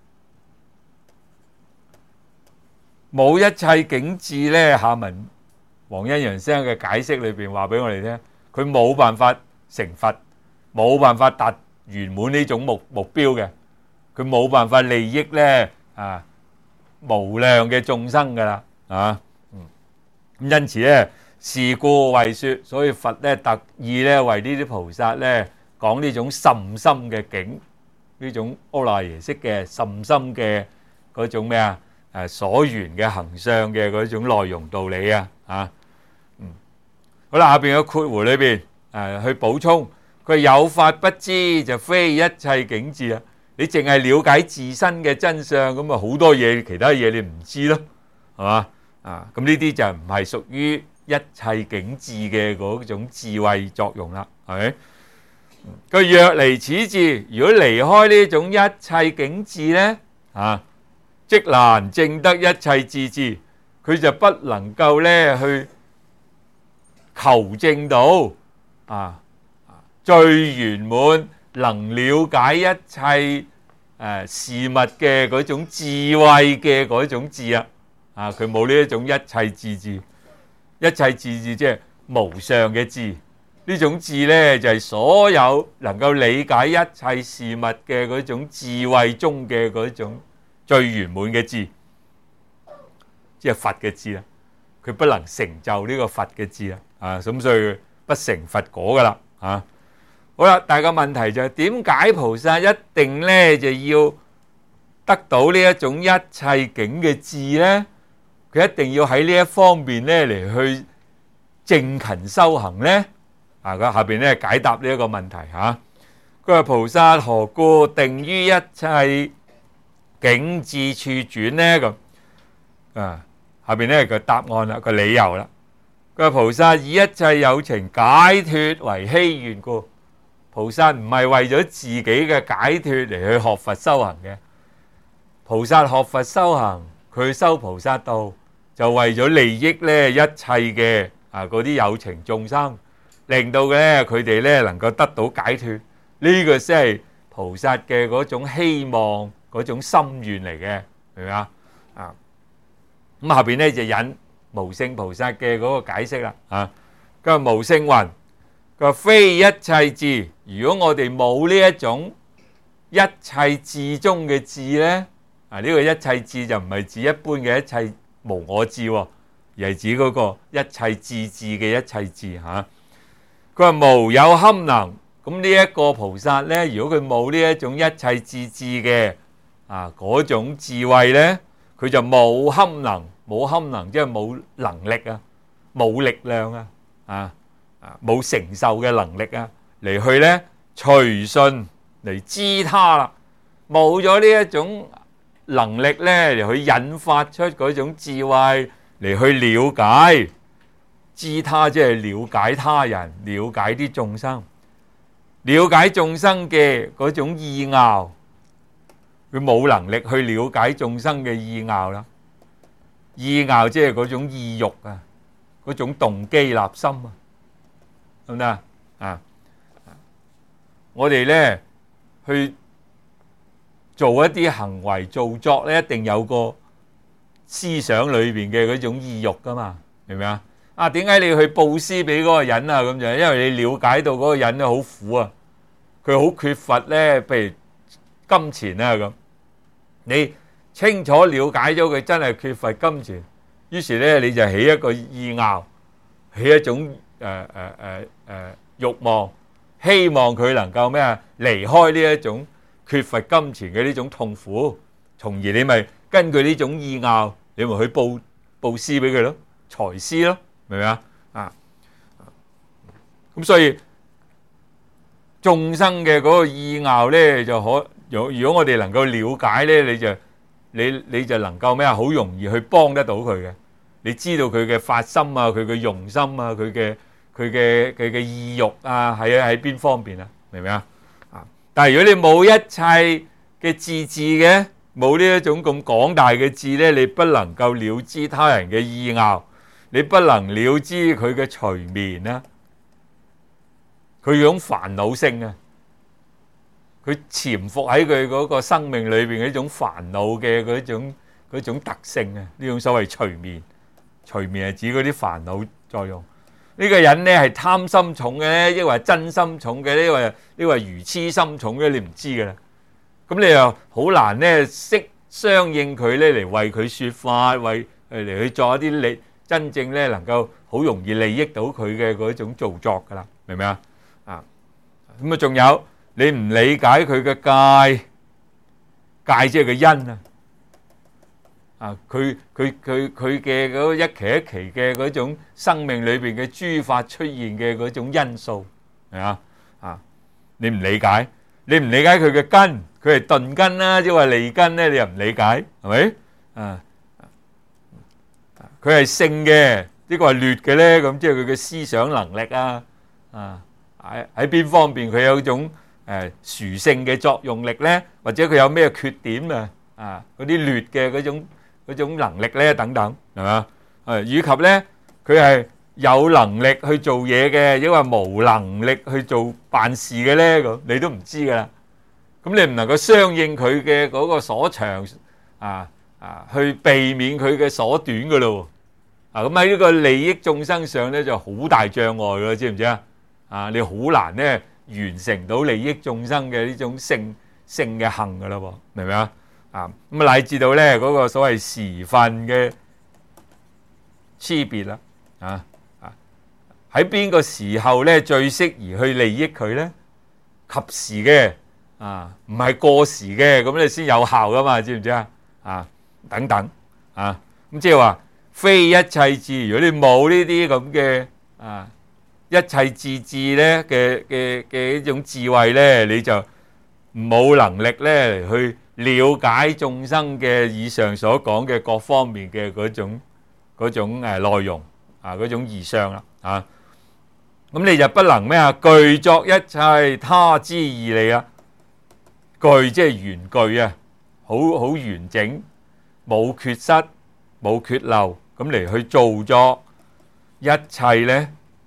冇一切境智咧，下文黃恩揚先生嘅解釋裏邊話俾我哋聽。佢冇辦法成佛，冇辦法達圓滿呢種目標嘅，佢冇辦法利益咧無量嘅眾生噶啦，咁因此咧，是故為說，所以佛咧特意咧為呢啲菩薩咧講呢種甚深嘅境，呢種阿賴耶識嘅甚深嘅嗰種咩所緣嘅行相嘅嗰種內容道理啊，好啦，下邊嘅括弧裏邊去補充，佢有法不知就非一切境智啊！你淨係了解自身嘅真相，咁啊好多嘢，其他嘢你唔知咯，係嘛？咁呢啲就唔係屬於一切境智嘅嗰種智慧作用啦，係咪？佢若離此智，如果離開呢種一切境智咧，即難證得一切智智，佢就不能夠咧去求證到最圓滿能了解一切事物嘅嗰種智慧嘅嗰種智啊！佢冇呢一種一切智智，一切智智即係無上嘅智。呢種智咧就係所有能夠理解一切事物嘅嗰種智慧中嘅嗰種最圓滿嘅智，即係佛嘅智啦。佢不能成就呢個佛嘅智啦。咁所以不成佛果噶啦，好啦，但係個問題就係點解菩薩一定咧就要得到呢一種一切境嘅智咧？佢一定要喺呢一方面咧嚟去正勤修行咧？佢下邊咧解答呢一個問題吓。佢話菩薩何故定於一切境智處轉咧？咁下邊咧個答案啦，個理由啦。佢話菩薩以一切有情解脫為希願故，菩薩唔係為咗自己嘅解脫嚟去學佛修行嘅。菩薩學佛修行，佢修菩薩道，就為咗利益咧一切嘅嗰啲有情眾生，令到咧佢哋咧能夠得到解脫。呢個先係菩薩嘅嗰種希望，嗰種心願嚟嘅，明唔明啊？咁下邊咧就引無勝菩薩嘅嗰個解釋啦，佢話無勝云，佢話非一切智，如果我哋冇呢一種一切智中嘅智咧，呢個一切智就唔係指一般嘅一切無我智，而係指嗰個一切智智嘅一切智吓。佢話無有堪能，咁呢一個菩薩咧，如果佢冇呢一種一切智智嘅嗰種智慧咧，佢就冇堪能。冇堪能即係冇能力啊，冇力量啊，冇承受嘅能力啊，嚟去咧隨順嚟知他啦。冇咗呢一種能力咧，嚟去引發出嗰種智慧嚟去了解知他，即係了解他人，了解啲眾生，了解眾生嘅嗰種意拗，佢冇能力去了解眾生嘅意拗啦。意拗即係嗰種意欲啊，嗰種動機立心啊，得唔得啊？我哋咧去做一啲行為造作咧，一定有個思想裏邊嘅嗰種意欲噶嘛，明唔明啊？啊，點解你去布施俾嗰個人啊？咁就因為你了解到嗰個人咧好苦啊，佢好缺乏咧，譬如金錢啊咁。你清楚了解咗佢真係缺乏金錢，於是咧你就起一個意拗，起一種慾望，希望佢能夠咩啊離開呢一種缺乏金錢嘅呢種痛苦，從而你咪根據呢種意拗，你咪去布施俾佢咯，財施咯，明唔明啊？啊，咁所以眾生嘅嗰個意拗咧，就如果我哋能夠了解咧，你就能夠咩啊？好容易去幫得到佢嘅。你知道佢嘅發心啊，佢嘅用心啊，佢嘅意欲啊，喺邊方面啊？明唔明啊？啊！但係如果你冇一切嘅自治嘅，冇呢一種咁廣大嘅智咧，你不能夠了知他人嘅意拗，你不能了知佢嘅隨眠啊，佢嗰種煩惱性啊，佢潛伏喺佢嗰個生命裏邊嘅呢種煩惱嘅嗰種特性啊，呢種所謂隨眠。隨眠係指嗰啲煩惱作用。呢個人咧係貪心重嘅咧，抑或係真心重嘅咧，抑或係愚痴心重嘅，你唔知噶啦。咁你又好難咧識相應佢咧嚟為佢説法，嚟去做一啲真正咧能夠好容易利益到佢嘅嗰種造作噶啦，明唔明啊？啊，咁啊仲有你唔理解佢嘅戒即係個因啊。啊！佢嘅嗰一期一期嘅嗰種生命裏邊嘅諸法出現嘅嗰種因素，係嘛？啊！你唔理解佢嘅根，佢係鈍根啦，即係話利根咧，你又唔理解，係咪？啊！佢係聖嘅，呢個係劣嘅咧，咁即係佢嘅思想能力啊，喺邊方面佢有一種殊勝嘅作用力咧，或者佢有咩缺點啊？嗰啲劣嘅嗰種能力咧，等等，係嘛？以及咧，佢係有能力去做嘢嘅，抑或無能力去做辦事嘅咧，咁你都唔知噶啦。咁你唔能夠相應佢嘅嗰個所長去避免佢嘅所短噶咯。咁喺呢個利益眾生上咧，就好大障礙噶，知唔知啊？你好難咧完成到利益眾生嘅呢種聖嘅行噶啦，明唔明啊？咁乃至到咧嗰個所謂時分嘅差別啦，喺邊個時候咧最適宜去利益佢咧？及時嘅唔係過時嘅，咁你先有效噶嘛？知唔知啊？等等咁即係話非一切智，如果你冇呢啲咁嘅一切自治咧嘅呢種智慧咧，你就冇能力咧去了解眾生嘅以上所講嘅各方面嘅嗰種內容嗰種義相啦咁你就不能咩具作一切他之義利啊！具即係原具啊，好完整，冇缺失，冇缺漏，咁嚟去造作一切咧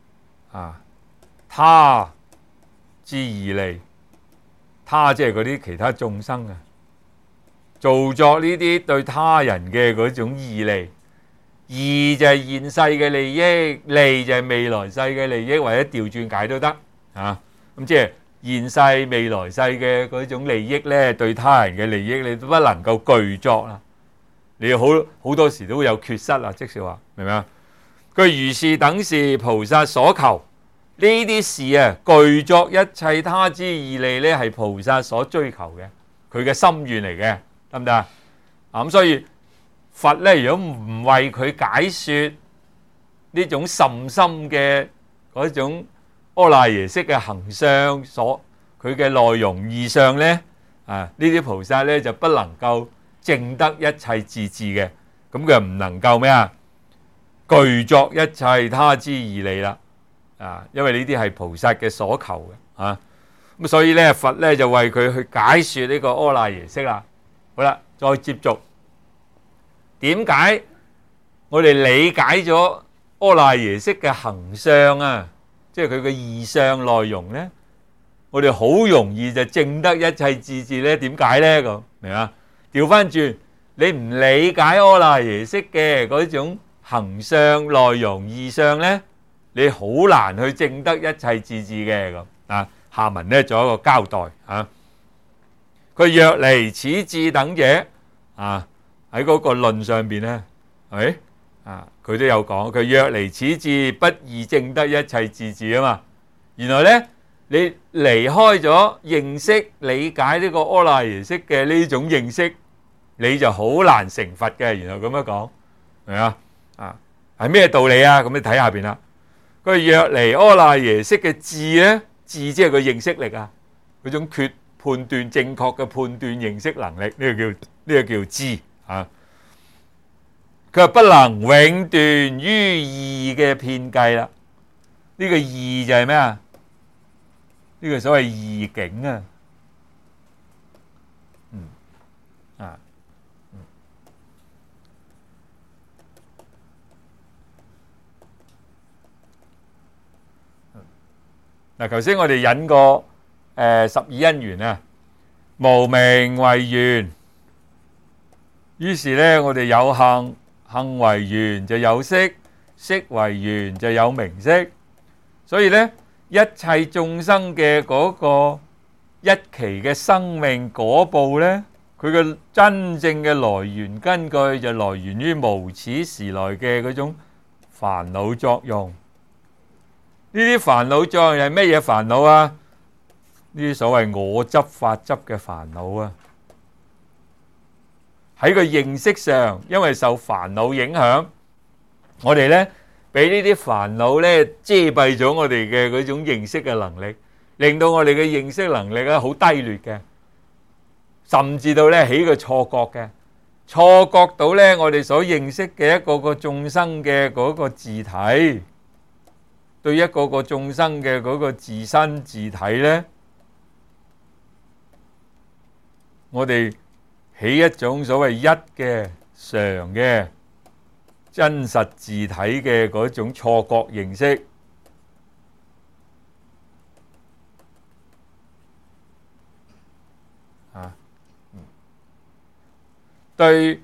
他之義利，他即係嗰啲其他眾生啊。造作呢啲對他人嘅嗰種義利，義就係現世嘅利益，利就係未來世嘅利益，或者調轉解都得咁即係現世未來世嘅嗰種利益咧，對他人嘅利益你都不能夠具作啦。你好多時都會有缺失啊，即是話明唔明啊？佢如是等事菩薩所求呢啲事啊，具作一切他之義利咧，係菩薩所追求嘅，佢嘅心願嚟嘅。得唔得啊？咁所以佛咧，如果唔為佢解說呢種甚深嘅嗰種阿賴耶識嘅行相佢嘅內容義相咧，呢啲菩薩咧就不能夠證得一切自治嘅，咁佢唔能夠咩具作一切他之義利啦，因為呢啲係菩薩嘅所求嘅咁所以咧佛咧就為佢去解說呢個阿賴耶識啦。好啦，再接續。點解我哋理解咗阿賴耶識嘅行相即係佢嘅義相內容咧？我哋好容易就證得一切自治咧？點解咧？咁明唔明嘛？調翻轉，你唔理解阿賴耶識嘅嗰種行相、內容、意相咧，你好難去證得一切智智嘅咁啊。下文咧做一個交代啊。佢若離此智等者啊，喺嗰個論上邊咧，係咪啊？佢都有講，佢若離此智，不易證得一切智智啊嘛。原來咧，你離開咗認識、理解呢個阿賴耶識嘅呢種認識，你就好難成佛嘅。原來咁樣講，係咪啊？啊，係咩道理啊？咁你睇下邊啦。佢若離阿賴耶識嘅智咧，智即係個認識力啊，嗰種判斷正確嘅判斷認識能力，呢個叫智啊。佢話不能永斷於義嘅遍計啦。呢個義就係咩啊？呢個所謂義境啊。嗱，頭先我哋引過十二因緣啊，無明為緣，於是咧我哋有行，行為緣就有識，識為緣就有名色，所以咧一切眾生嘅嗰個一期嘅生命果報咧，佢嘅真正嘅來源根據就來源於無始時來嘅嗰種煩惱作用。呢啲煩惱作用係咩嘢煩惱啊？呢啲所謂我執、法執嘅煩惱啊！喺個認識上，因為受煩惱影響，我哋咧俾呢啲煩惱咧遮蔽咗我哋嘅嗰種認識嘅能力，令到我哋嘅認識能力咧好低劣嘅，甚至到咧起個錯覺嘅，錯覺到咧我哋所認識嘅一個個眾生嘅嗰個自體。對一個個眾生嘅嗰個自身自體呢，我哋起一種所謂一嘅常嘅真實自體嘅嗰種錯覺認識啊，對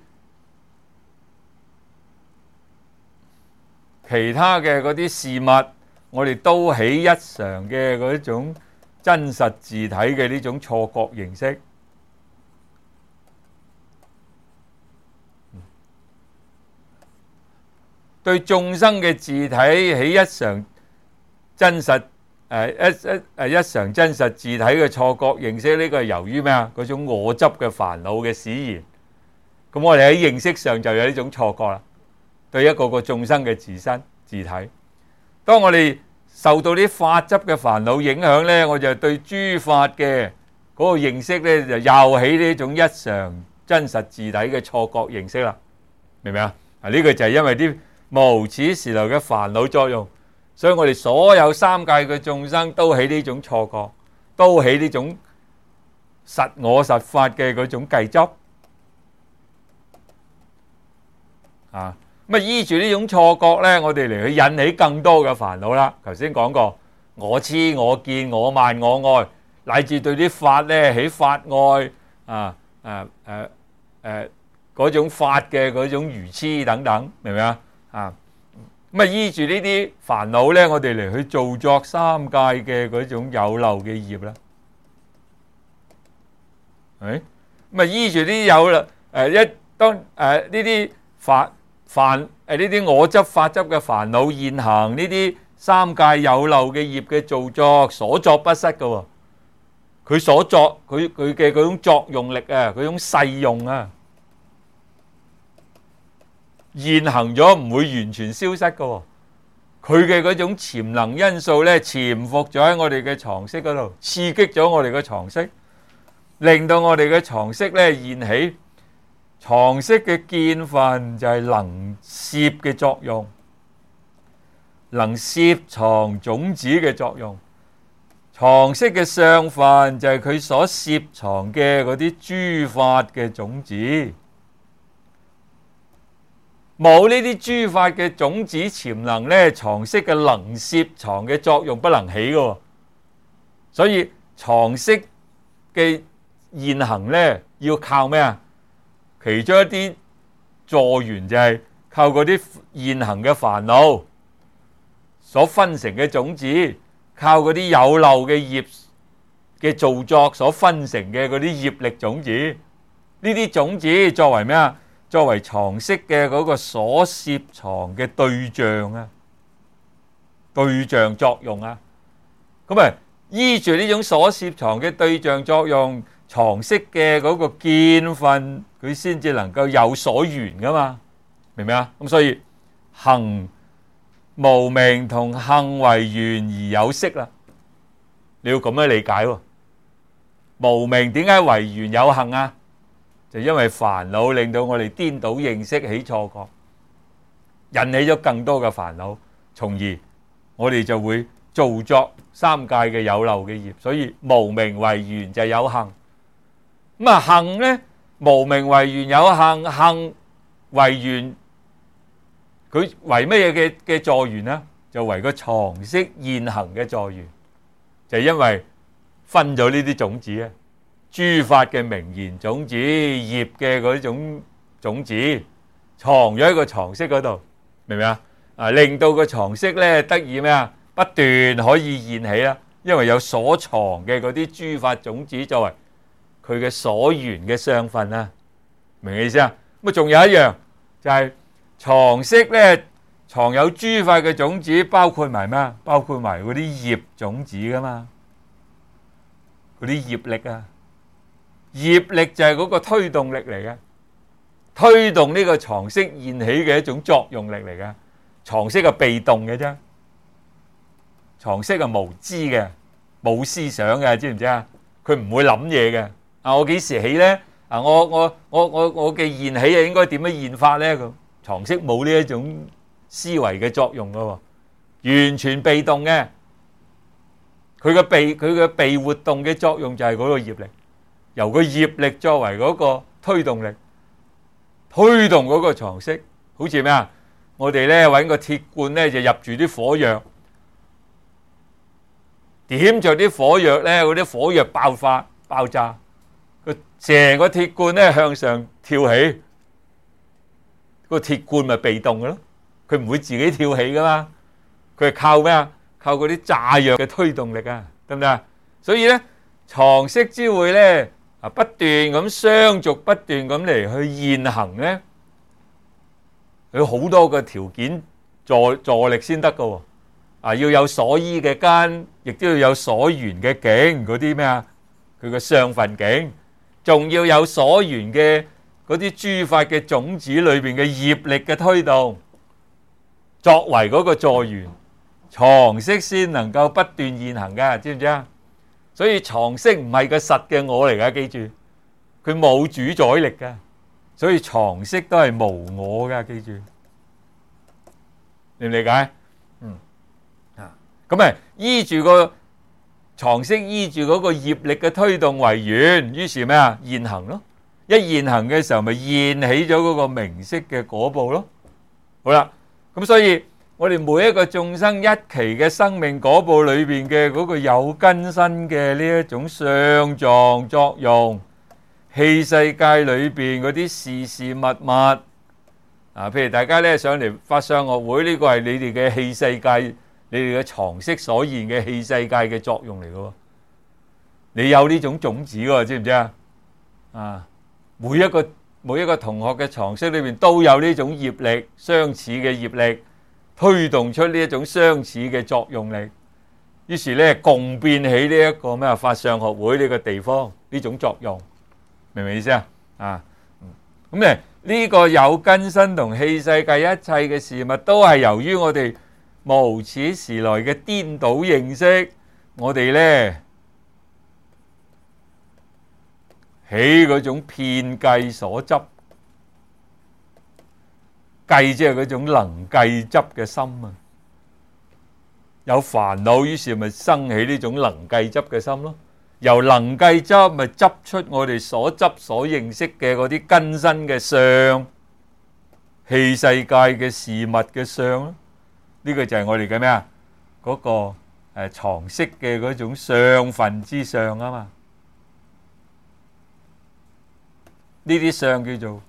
其他嘅嗰啲事物。我哋都起一常嘅嗰種真實自體嘅呢種錯覺認識，對眾生嘅自體起一常真實一常真實自體嘅錯覺認識，呢個係由於咩啊？嗰種我執嘅煩惱嘅使然。咁我哋喺認識上就有呢種錯覺啦。對一個個眾生嘅自身自體。當我哋受到啲法執嘅煩惱影響咧，我就對諸法嘅嗰個認識咧，就又起呢種一常真實自體嘅錯覺認識啦，明唔明啊？呢個就係因為啲無始時來嘅煩惱作用，所以我哋所有三界嘅眾生都起呢種錯覺，都起呢種實我實法嘅嗰種計執啊。咁啊，依住呢種錯覺咧，我哋嚟去引起更多嘅煩惱啦。頭先講過，我痴、我見、我慢、我愛，乃至對啲法咧起法愛嗰種法嘅嗰種愚痴等等，明唔明啊？咁啊，依住呢啲煩惱咧，我哋嚟去造作三界嘅嗰種有漏嘅業啦。係咁啊，依住啲有啦呢啲呢啲我執法執嘅煩惱現行，呢啲三界有漏嘅業嘅造作所作不失嘅喎，佢所作佢嘅嗰種作用力啊，嗰種勢用啊，現行咗唔會完全消失嘅喎，佢嘅嗰種潛能因素咧潛伏咗喺我哋嘅常識嗰度，刺激咗我哋嘅常識，令到我哋嘅常識咧現起。常識嘅見分就係能攝嘅作用，能攝藏種子嘅作用。常識嘅相分就係佢所攝藏嘅嗰啲諸法嘅種子。冇呢啲諸法嘅種子潛能咧，常識嘅能攝藏嘅作用不能起嘅。所以常識嘅現行咧， 要靠咩啊？其中一啲助緣就係靠嗰啲現行嘅煩惱所分成嘅種子，靠嗰啲有漏嘅業嘅造作所分成嘅嗰啲業力種子，呢啲種子作為咩啊？作為藏識嘅嗰個所攝藏嘅對象啊，對象作用啊，咁啊依住呢種所攝藏嘅對象作用，藏識嘅嗰個見分，佢先至能夠有所緣噶嘛，明唔明啊？咁所以行無明同行為緣而有識啦，你要咁樣理解喎。無明點解為緣有行啊？就因為煩惱令到我哋顛倒認識起錯覺，引起咗更多嘅煩惱，從而我哋就會造作三界嘅有漏嘅業，所以無明為緣就有行。咁啊行呢，無明為緣有行，行為緣佢為乜嘢嘅助緣呢？就為個藏識現行嘅助緣，就係因為分咗呢啲種子啊，諸法嘅名言種子、業嘅嗰種種子，藏咗喺個藏識嗰度，明唔明啊？啊，令到個藏識咧得以咩啊？不斷可以現起啦，因為有所藏嘅嗰啲諸法種子作為佢嘅所緣嘅相分啊，明唔明意思啊？咁啊，仲有一樣就係藏識咧藏有諸法嘅種子，包括埋咩啊？包括埋嗰啲業種子噶嘛，嗰啲業力啊。業力就係嗰個推動力嚟嘅，推動呢個藏識現起嘅一種作用力嚟嘅。藏識係被動嘅啫，藏識係無知嘅，冇思想嘅，知唔知啊？佢唔會諗嘢嘅。啊，我幾時起咧？啊，我嘅現起啊，應該點樣現法咧？咁藏識冇呢一種思維嘅作用噶，完全被動嘅。佢嘅被活動嘅作用就係嗰個業力。由個業力作為嗰個推動力，推動嗰個藏識，好似咩啊？我哋咧揾個鐵罐咧就入住啲火藥，點着啲火藥咧，嗰啲火藥爆炸，個成個鐵罐咧向上跳起，個鐵罐咪被動嘅咯，佢唔會自己跳起噶嘛，佢係靠咩啊？靠嗰啲炸藥嘅推動力啊，得唔得啊？所以咧藏識之會咧。啊！不斷咁相續，不斷咁嚟去現行咧，有好多個條件助力先得噶喎。啊，要有所依嘅根，亦都要有所緣嘅境，嗰啲咩啊？佢嘅相分境，仲要有所緣嘅嗰啲諸法嘅種子裏邊嘅業力嘅推動，作為嗰個助緣，藏識先能夠不斷現行噶，知唔知啊？所以藏識唔係個實嘅我嚟噶，記住，佢冇主宰力噶，所以藏識都係無我噶，記住，理唔理解？咁啊，依住個藏識，依住嗰個業力嘅推動為緣，於是咩啊？現行咯，一現行嘅時候，咪現起咗嗰個名色嘅果報咯。好啦，咁所以。我哋每一個眾生一期嘅生命果報裏邊嘅嗰個有根身嘅呢一種相狀作用，器世界裏邊嗰啲事事物物，譬如大家咧上嚟法相學會，呢個係你哋嘅器世界，你哋嘅藏識所現嘅器世界嘅作用嚟嘅，你有呢種種子嘅，知唔知啊？啊，每一個同學嘅藏識裏邊都有呢種業力，相似嘅業力。推動出呢一種相似嘅作用力，於是咧共變起呢一個咩法相學會呢個地方呢種作用，明唔明意思啊？啊，咁咧呢個有根身同器世界一切嘅事物，都係由於我哋無始時來嘅顛倒認識，我哋咧起嗰種遍計所執。計即係嗰種能計執嘅心啊，有煩惱，於是咪生起呢種能計執嘅心咯。由能計執咪執出我哋所執所認識嘅嗰啲根身嘅相，器世界嘅事物嘅相咯。呢個就係我哋嘅咩啊？嗰個藏識嘅嗰種相分之相啊嘛。 呢啲相叫做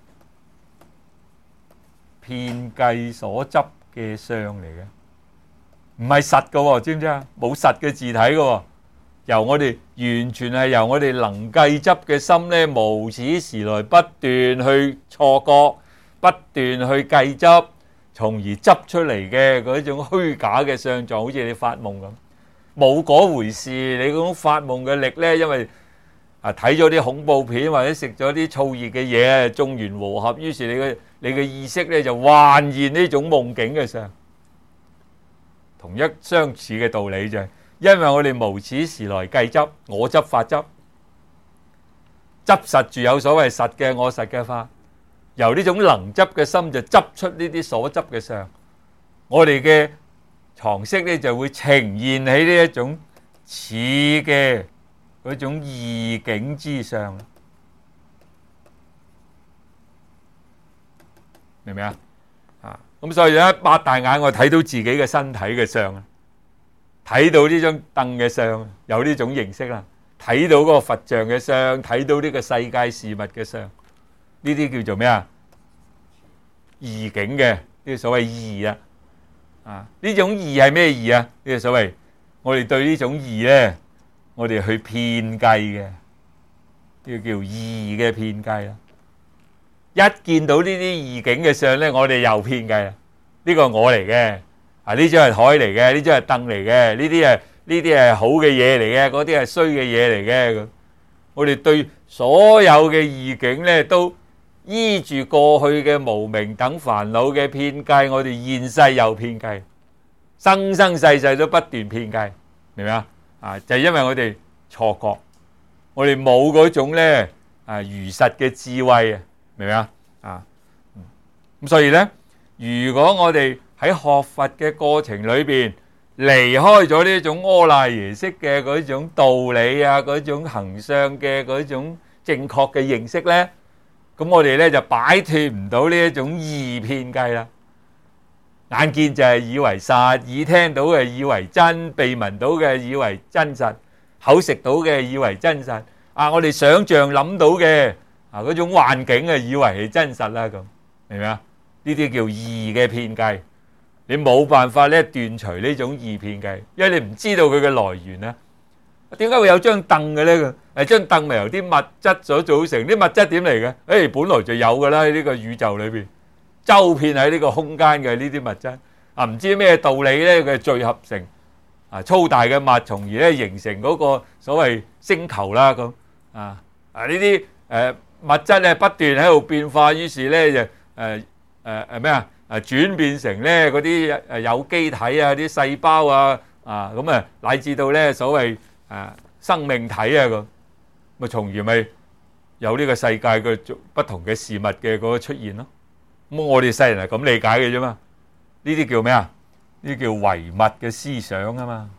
遍計所執嘅相嚟嘅，唔係實嘅喎，知唔知啊？冇實嘅字體嘅喎，由我哋完全係由我哋能計執嘅心咧，無始時來不斷去錯覺，不斷去計執，從而執出嚟嘅嗰種虛假嘅相狀，好似你發夢咁，冇嗰回事。你嗰種發夢嘅力咧，因為睇咗啲恐怖片或者食咗啲燥熱嘅嘢，眾緣和合，於是你嘅意識咧就幻現呢種夢境嘅相，同一相似嘅道理就係，因為我哋無始時來計執，我執法執，執實住有所謂實嘅我實嘅法，由呢種能執嘅心就執出呢啲所執嘅相，我哋嘅常識咧就會呈現起呢一種似嘅嗰種異境之相，明唔明啊？咁所以咧，擘大眼我睇到自己嘅身體嘅相啊，睇到呢張凳嘅相，有呢種形式啦，睇到嗰個佛像嘅相，睇到呢個世界事物嘅相，呢啲叫做咩啊？異境嘅，呢個所謂異啊！呢種異係咩異啊？呢個所謂我哋對呢種異咧，我哋去遍計嘅，呢個叫異嘅遍計啦。一見到呢啲異境嘅相咧，我哋又遍計啦。呢個我嚟嘅，呢張係台嚟嘅，呢張係凳嚟嘅，呢啲係好嘅嘢嚟嘅，嗰啲係衰嘅嘢嚟嘅。咁我哋對所有嘅異境咧，都依住過去嘅無明等煩惱嘅遍計，我哋現世又遍計，生生世世都不斷遍計，明唔明啊？就係因為我哋錯覺，我哋冇嗰種咧如實嘅智慧啊，明唔明啊？咁所以咧，如果我哋喺學佛嘅過程裏邊離開咗呢種阿賴耶識嘅嗰種道理啊，嗰種行相嘅嗰種正確嘅認識咧，咁我哋咧就擺脫唔到呢一種異遍計啦。眼見就係以為實，耳聽到嘅以為真，鼻聞到嘅以為真實，口食到嘅以為真實。我哋想象諗到嘅嗰種幻境以為係真實啦，咁明唔明啊？呢啲叫異嘅遍計，你冇辦法咧斷除呢種異遍計，因為你唔知道佢嘅來源啊。點解會有張凳嘅咧？張凳咪由啲物質所組成，啲物質點嚟嘅？本來就有噶啦，喺呢個宇宙裏邊，周遍喺呢個空間嘅呢啲物質唔知咩道理咧，佢聚合成粗大嘅物，從而咧形成嗰個所謂星球啦。咁呢啲物質咧不斷喺度變化，於是咧就轉變成咧嗰啲有機體啲細胞咁乃至到咧所謂生命體咁，咪從而咪有呢個世界嘅不同嘅事物嘅嗰個出現咯。咁我哋世人係咁理解嘅啫嘛。呢啲叫咩啊？呢啲叫唯物嘅思想啊嘛。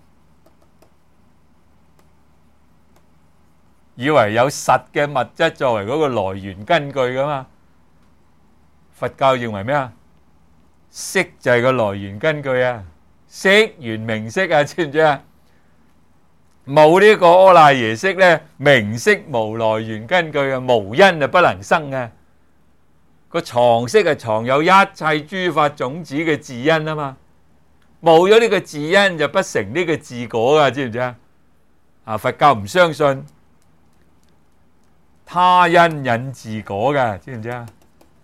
以為有實嘅物質作為嗰個來源根據噶嘛。佛教認為咩啊？色就係個來源根據啊，色緣名色知唔知啊？冇呢個阿賴耶識咧，名色無來源根據無因就不能生嘅。個藏識係藏有一切諸法種子嘅自因啊嘛，冇咗呢個自因就不成呢個自果噶，知唔知啊？佛教唔相信他因引自果噶，知唔知啊？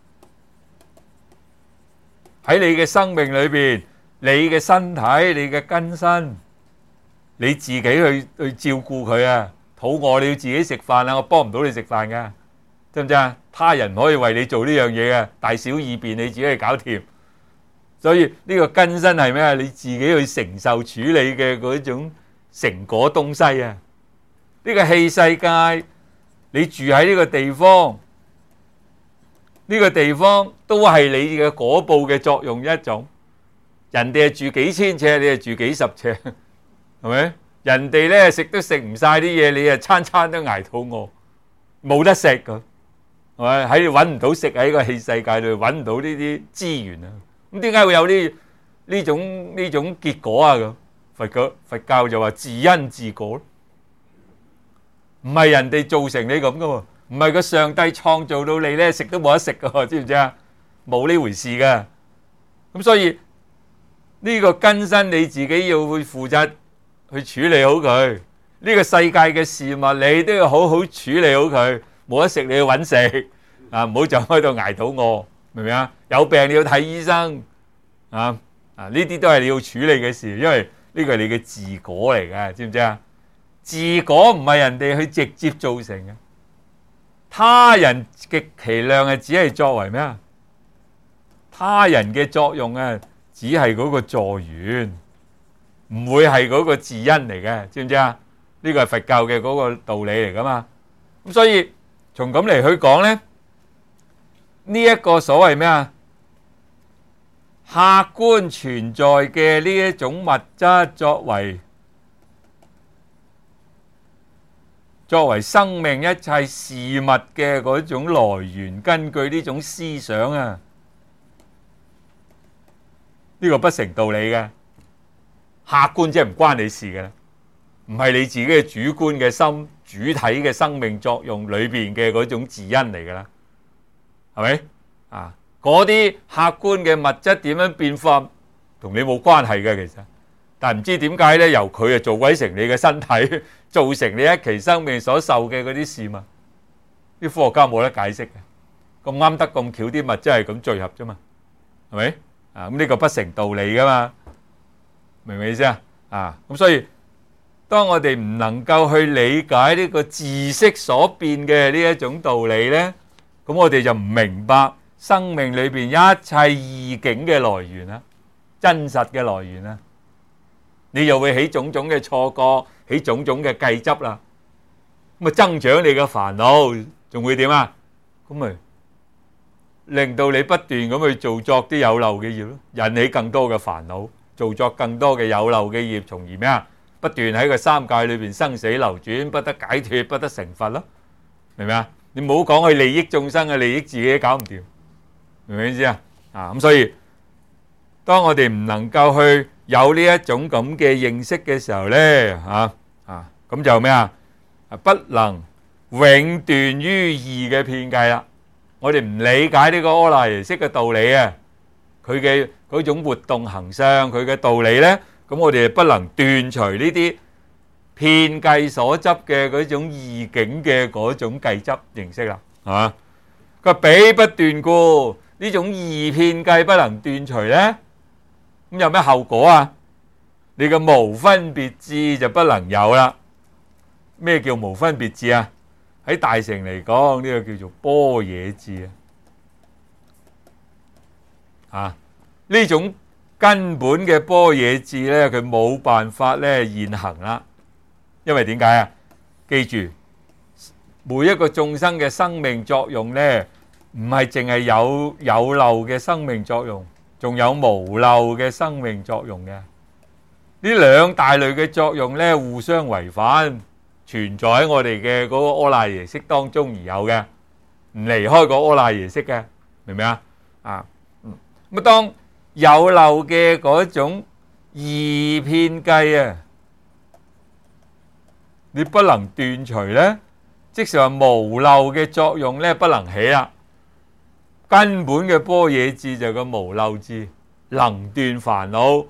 喺你嘅生命裏邊，你嘅身體、你嘅根身，你自己去照顧佢啊！肚餓你要自己食飯啊，我幫唔到你食飯噶，知唔知啊？他人唔可以為你做呢樣嘢嘅，大小二便你自己去搞掂。所以呢個根身係咩啊？你自己去承受處理嘅嗰種成果東西啊！呢個器世界，你住喺呢個地方。呢個地方都係你嘅果報嘅作用一種，人哋係住幾千尺，你係住幾十尺，係咪？人哋咧食都食唔晒啲嘢，你係餐餐都捱肚餓，冇得食㗎，係咪？喺揾唔到食喺個器世界度揾唔到呢啲資源啊！咁點解會有呢種結果啊？咁佛教就話自因自果，唔係人哋造成你咁噶喎。 唔係個上帝創造到你咧食都冇得食噶，知唔知啊？冇呢回事噶。咁所以呢個根身你自己要去負責去處理好佢。呢個世界嘅事物你都要好好處理好佢。冇得食你要揾食啊！唔好就喺度捱肚餓，明唔明啊？有病你要睇醫生啊！呢啲都係你要處理嘅事，因為呢個係你嘅自果嚟嘅，知唔知啊？自果唔係人哋去直接造成嘅，他人極其量係只係作為咩啊？他人嘅作用啊，只係嗰個助緣，唔會係嗰個自因嚟嘅，知唔知啊？呢個係佛教嘅嗰個道理嚟噶嘛。咁所以從咁嚟去講咧，呢一個所謂咩啊？客觀存在嘅呢一種物質作為生命一切事物嘅嗰種來源，根據呢種思想啊，呢個不成道理嘅。客觀即係唔關你事嘅，唔係你自己嘅主觀嘅心主體嘅生命作用裏邊嘅嗰種自因嚟噶啦，係咪啊？嗰啲客觀嘅物質點樣變化，同你冇關係嘅其實，但係唔知點解咧，由佢啊做鬼成你嘅身體，造成你一期生命所受嘅嗰啲事物，啲科學家冇得解釋嘅。咁啱得咁巧，啲物質係咁聚合啫嘛，係咪啊？咁呢個不成道理噶嘛，明唔明意思啊？啊，咁所以當我哋唔能夠去理解呢個自識所變嘅呢一種道理咧，咁我哋就唔明白生命裏邊一切異境嘅來源啦，真實嘅來源啦，你又會起種種嘅錯覺，起種種嘅計執啦，咁啊增長你嘅煩惱，仲會點啊？咁咪令到你不斷咁去做作啲有漏嘅業咯，引起更多嘅煩惱，做作更多嘅有漏嘅業，從而咩啊？不斷喺個三界裏邊生死流轉，不得解脫，不得成佛咯，明唔明啊？你唔好講去利益眾生嘅，利益自己都搞唔掂，明唔明意思啊？啊，咁所以當我哋唔能夠去有呢一種咁嘅認識嘅時候咧，咁就咩啊？不能永斷於義嘅遍計啦。我哋唔理解呢個阿賴耶識嘅道理啊，佢嘅嗰種活動行相，佢嘅道理咧，咁我哋不能斷除呢啲遍計所執嘅嗰種義境嘅嗰種計執形式啦，係嘛？佢話彼不斷故，呢種義遍計不能斷除咧，咁有咩後果啊？你嘅無分別智就不能有啦。咩叫無分別智啊？喺大乘嚟講，呢個叫做般若智啊！呢種根本嘅般若智咧，佢冇辦法咧現行啦。因為點解啊？記住，每一個眾生嘅生命作用咧，唔係淨係有漏嘅生命作用，仲有無漏嘅生命作用嘅。呢兩大類嘅作用咧，互相違反，存在喺我哋嘅嗰個阿賴耶識當中而有嘅，唔離開個阿賴耶識嘅，明唔明啊？咁當有漏嘅嗰種義遍計啊，你不能斷除咧，即是話無漏嘅作用咧不能起啦。根本嘅般若智就係個無漏智，能斷煩惱，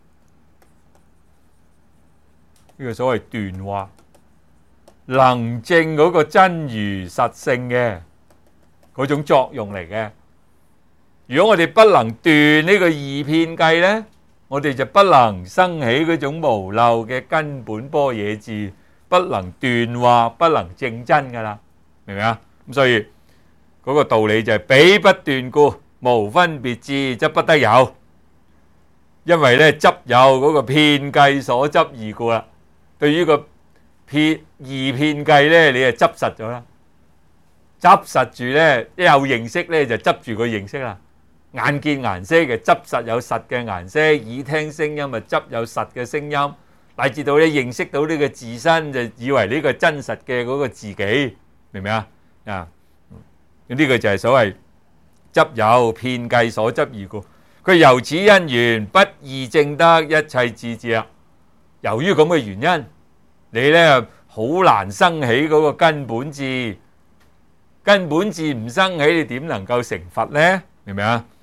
呢個所謂斷惑，能證嗰個真如實性嘅嗰種作用嚟嘅。如果我哋不能斷呢個義遍計呢，我哋就不能生起嗰種無漏嘅根本般若智，不能斷惑，不能證真噶啦，明唔明啊？咁所以嗰個道理就係彼不斷故，無分別智則不得有。因為呢執有嗰個遍計所執義故啦。對於個義遍計呢，你就執實咗啦，執實住呢，一有認識呢，就執住個認識啦。眼見顏色嘅執實有實嘅顏色，耳聽聲音咪執有實嘅聲音，乃至到你認識到呢個自身，就以為呢個真實嘅嗰個自己，明唔明啊？呢個就係所謂執有遍計所執義故。佢由此因緣不易證得一切智智啊。由於咁嘅原因，你呢好難生起嗰個根本智， 根本自唔生起，你點能夠成佛呢？明唔明啊？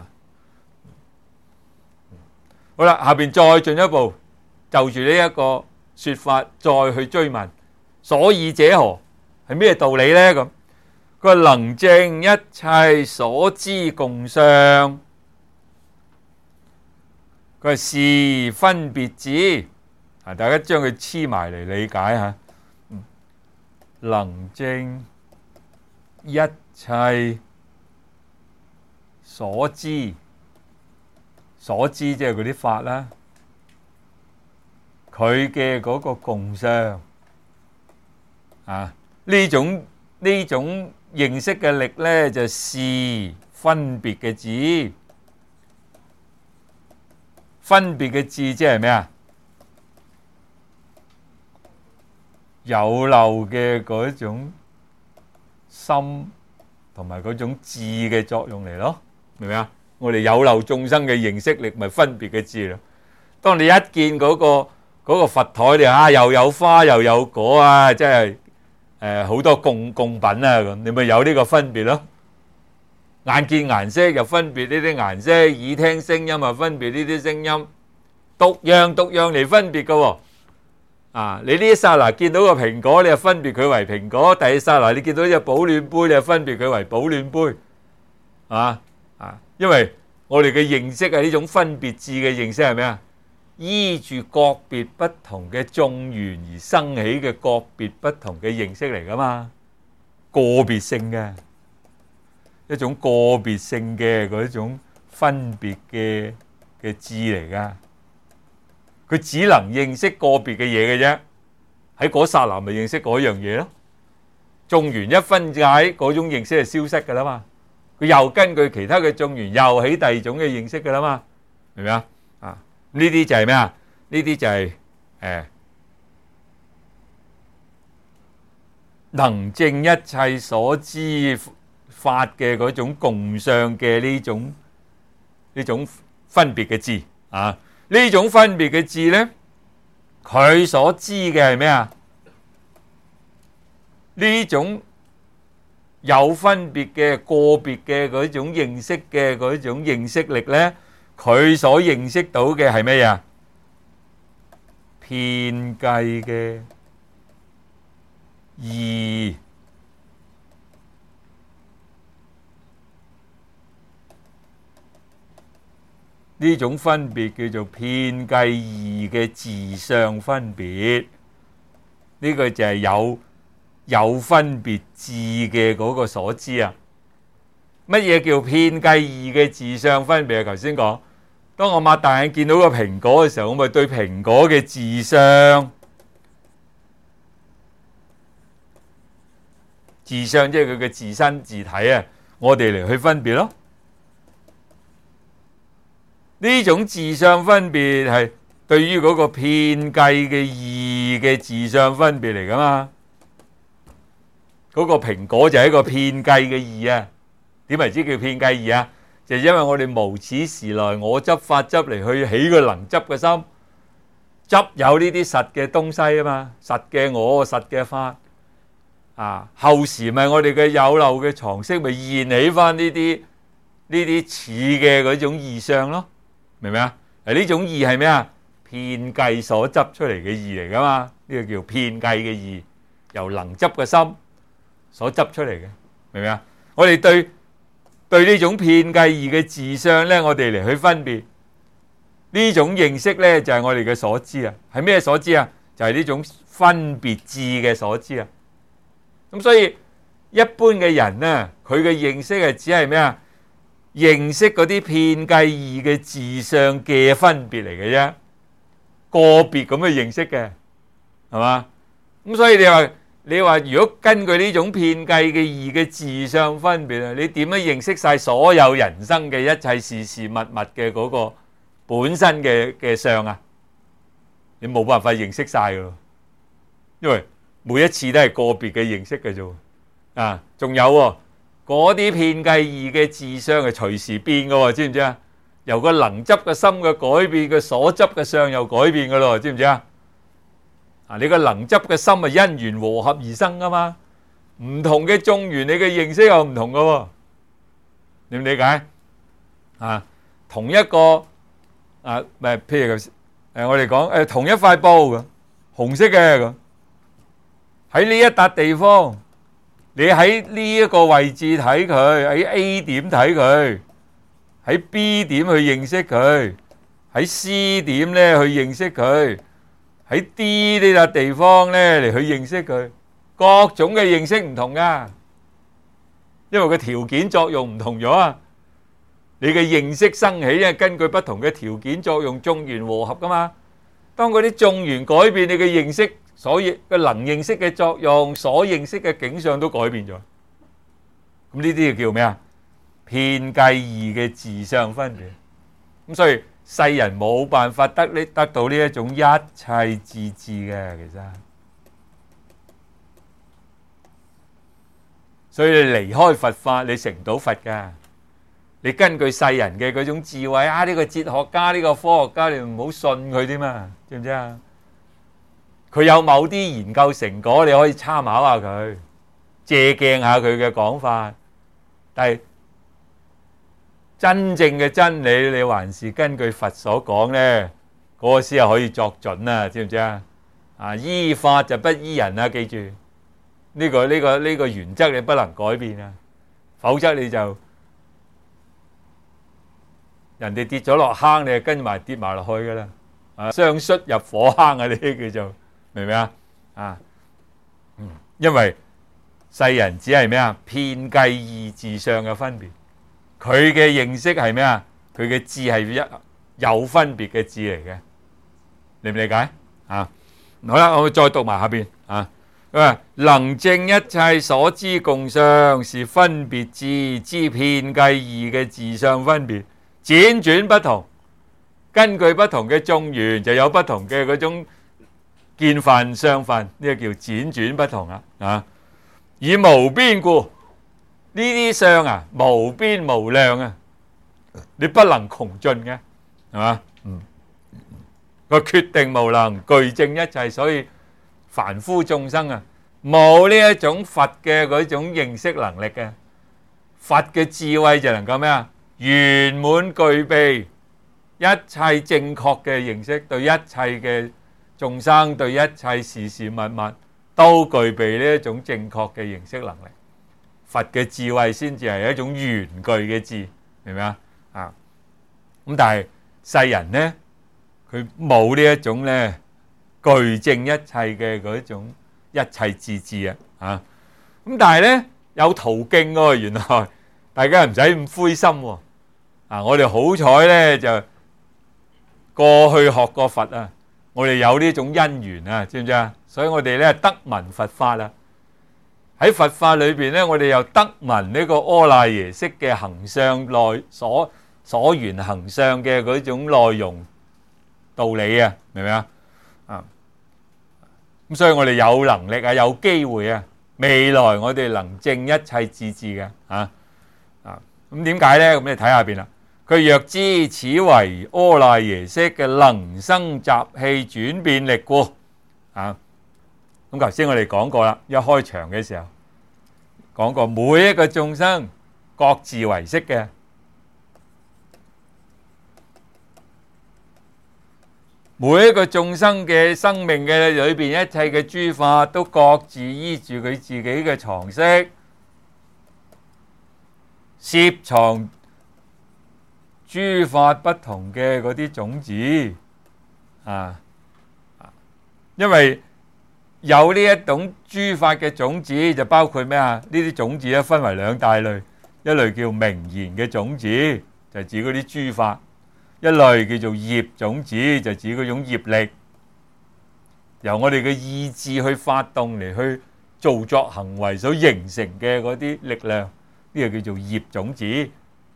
好啦，下邊再進一步就住呢一個說法再去追問，所以者何？係咩道理呢？咁佢話能證一切所知共相，佢話是分別智。大家將佢黐埋嚟理解下，能證一切所知，所知即係嗰啲法啦，佢嘅嗰個共相呢種認識嘅力呢，就是分別嘅智。分別嘅智即係咩啊？有漏嘅嗰種心同埋嗰種智嘅作用嚟咯，明唔明啊？我哋有漏眾生嘅認識力咪分別嘅智咯。當你一見嗰個佛台，你又有花又有果啊，即係好多供品啊咁，你咪有呢個分別咯。眼見顏色又分別呢啲顏色，耳聽聲音又分別呢啲聲音，獨樣嚟分別嘅喎。你呢一剎那見到個蘋果，你就分別佢為蘋果；第二剎那你見到隻保暖杯，你就分別佢為保暖杯。因為我哋嘅認識係呢種分別智嘅認識係咩啊？依住個別不同嘅眾緣而生起嘅個別不同嘅認識嚟噶嘛，個別性嘅一種個別性嘅嗰種分別嘅智嚟噶。佢只能認識個別嘅嘢嘅啫，喺嗰剎那咪認識嗰樣嘢咯。眾緣一分解，嗰種認識係消失噶啦嘛。佢又根據其他嘅眾緣又起第二種嘅認識噶啦嘛，明唔明啊？呢啲就係咩啊？呢啲就係能證一切所知法嘅嗰種共相嘅呢種分別嘅智啊！呢種分別嘅智呢，佢所知嘅係咩啊？呢種有分別嘅個別嘅嗰種認識嘅嗰種認識力呢，佢所認識到嘅係咩啊？遍計嘅義，呢種分別叫做遍計義嘅自相分別。呢個就係有分別智嘅嗰個所知啊。乜嘢叫遍計義嘅自相分別啊？頭先講，當我擘大眼見到個蘋果嘅時候，我咪對蘋果嘅自相，自相即係佢嘅自身自體啊，我哋嚟去分別咯。呢種自相分別係對於嗰個遍計嘅義嘅自相分別嚟噶嘛？嗰個蘋果就係一個遍計嘅義啊。點為之叫遍計義啊？就因為我哋無始時來我執法執嚟去起個能執嘅心，執有呢啲實嘅東西啊嘛，實嘅我，實嘅法後時咪我哋嘅有漏嘅藏識咪現起翻呢啲似嘅嗰種義相咯，明唔明啊？呢種義係咩啊？遍計所執出嚟嘅義嚟噶嘛？呢個叫遍計嘅義，由能執嘅心所執出嚟嘅，明唔明啊？我哋對呢種遍計義嘅自相呢，我哋嚟去分別呢種認識呢，就係我哋嘅所知啊。係咩所知啊？就係呢種分別智嘅所知啊。咁所以一般嘅人呢，佢嘅認識係只係咩啊？認識嗰啲遍計義嘅自相嘅分別嚟嘅啫，個別咁去認識嘅，係嘛？咁所以你話如果根據呢種遍計嘅義嘅自相分別啊，你點樣認識晒所有人生嘅一切事事物物嘅嗰個本身嘅相啊？你冇辦法認識晒㗎，因為每一次都係個別嘅認識嘅啫。仲有嗰啲遍計義嘅自相係隨時變㗎，知唔知啊？由個能執嘅心嘅改變，個所執嘅相又改變㗎咯，知唔知啊？你個能執嘅心係因緣和合而生噶嘛？ 唔同嘅眾緣，你嘅認識又唔同㗎喎，你唔理解？同一個譬如我哋講同一塊布咁，紅色嘅咁，喺呢一笪地方，你喺呢一個位置睇佢，喺 A 點睇佢，喺 B 點去認識佢，喺 C 點咧去認識佢，喺 D 呢笪地方咧嚟去認識佢，各種嘅認識唔同噶，因為個條件作用唔同咗啊！你嘅認識生起咧，根據不同嘅條件作用，眾緣和合噶嘛。當嗰啲眾緣改變，你嘅認識，所以嘅能認識嘅作用，所認識嘅景象都改變咗。咁呢啲就叫咩啊？遍計義嘅自相分別。咁所以世人冇辦法得到呢一種一切自治嘅，其實。所以你離開佛法，你成唔到佛噶。你根據世人嘅嗰種智慧啊，呢個哲學家、呢個科學家，你唔好信佢添嘛，知唔知啊？佢有某啲研究成果，你可以參考下佢，借鏡下佢嘅講法。但係真正嘅真理，你還是根據佛所講咧，嗰個先係可以作準啊，知唔知啊？依法就不依人啊，記住呢個原則你不能改變啊，否則你就人哋跌咗落坑，你就跟埋跌埋落去噶啦，雙摔入火坑啊！呢啲叫做明唔明啊？因為世人只係咩啊？遍計義自相嘅分別，佢嘅認識係咩啊？佢嘅智係有分別嘅智嚟嘅，理唔理解啊？好啦，我再讀埋下邊啊。能證一切所知共相，是分別智之遍計義嘅自相分別。輾轉不同，根據不同嘅眾緣就有不同嘅嗰種見分相分，呢個叫輾轉不同啊！以無邊故，呢啲相啊，無邊無量啊，你不能窮盡嘅，係嘛？個決定無能，具證一切，所以凡夫眾生啊，冇呢一種佛嘅嗰種認識能力嘅，佛嘅智慧就能夠咩啊？圓滿具備一切正確嘅認識，對一切嘅眾生，對一切事事物物都具備呢一種正確嘅認識能力。佛嘅智慧先至係一種圓具嘅智，明唔明啊？咁但係世人呢，佢冇呢一種呢具證一切嘅嗰種一切自治啊！咁但係呢有途徑喎，原來大家唔使咁灰心喎。我哋好彩咧，就過去學過佛啊，我哋有呢種因緣啊，知唔知啊？所以我哋咧得聞佛法啦。喺佛法裏邊咧，我哋又得聞呢個阿賴耶識嘅行相內所緣行相嘅嗰種內容道理啊，明唔明啊？咁所以我哋有能力啊，有機會啊，未來我哋能證一切自治嘅咁點解咧？咁你睇下邊啦。佢若知此為阿賴耶識嘅能生習氣轉變力故咁頭先我哋講過啦，一開場嘅時候講過，每一個眾生各自為識嘅，每一個眾生嘅生命嘅裏邊，一切嘅諸法都各自依住佢自己嘅藏識，攝藏諸法不同嘅嗰啲種子因為有呢一種諸法嘅種子，就包括咩啊？呢啲種子咧分為兩大類，一類叫名言嘅種子，就係指嗰啲諸法；一類叫做業種子，就指嗰種業力，由我哋嘅意志去發動嚟去造作行為所形成嘅嗰啲力量，呢個叫做業種子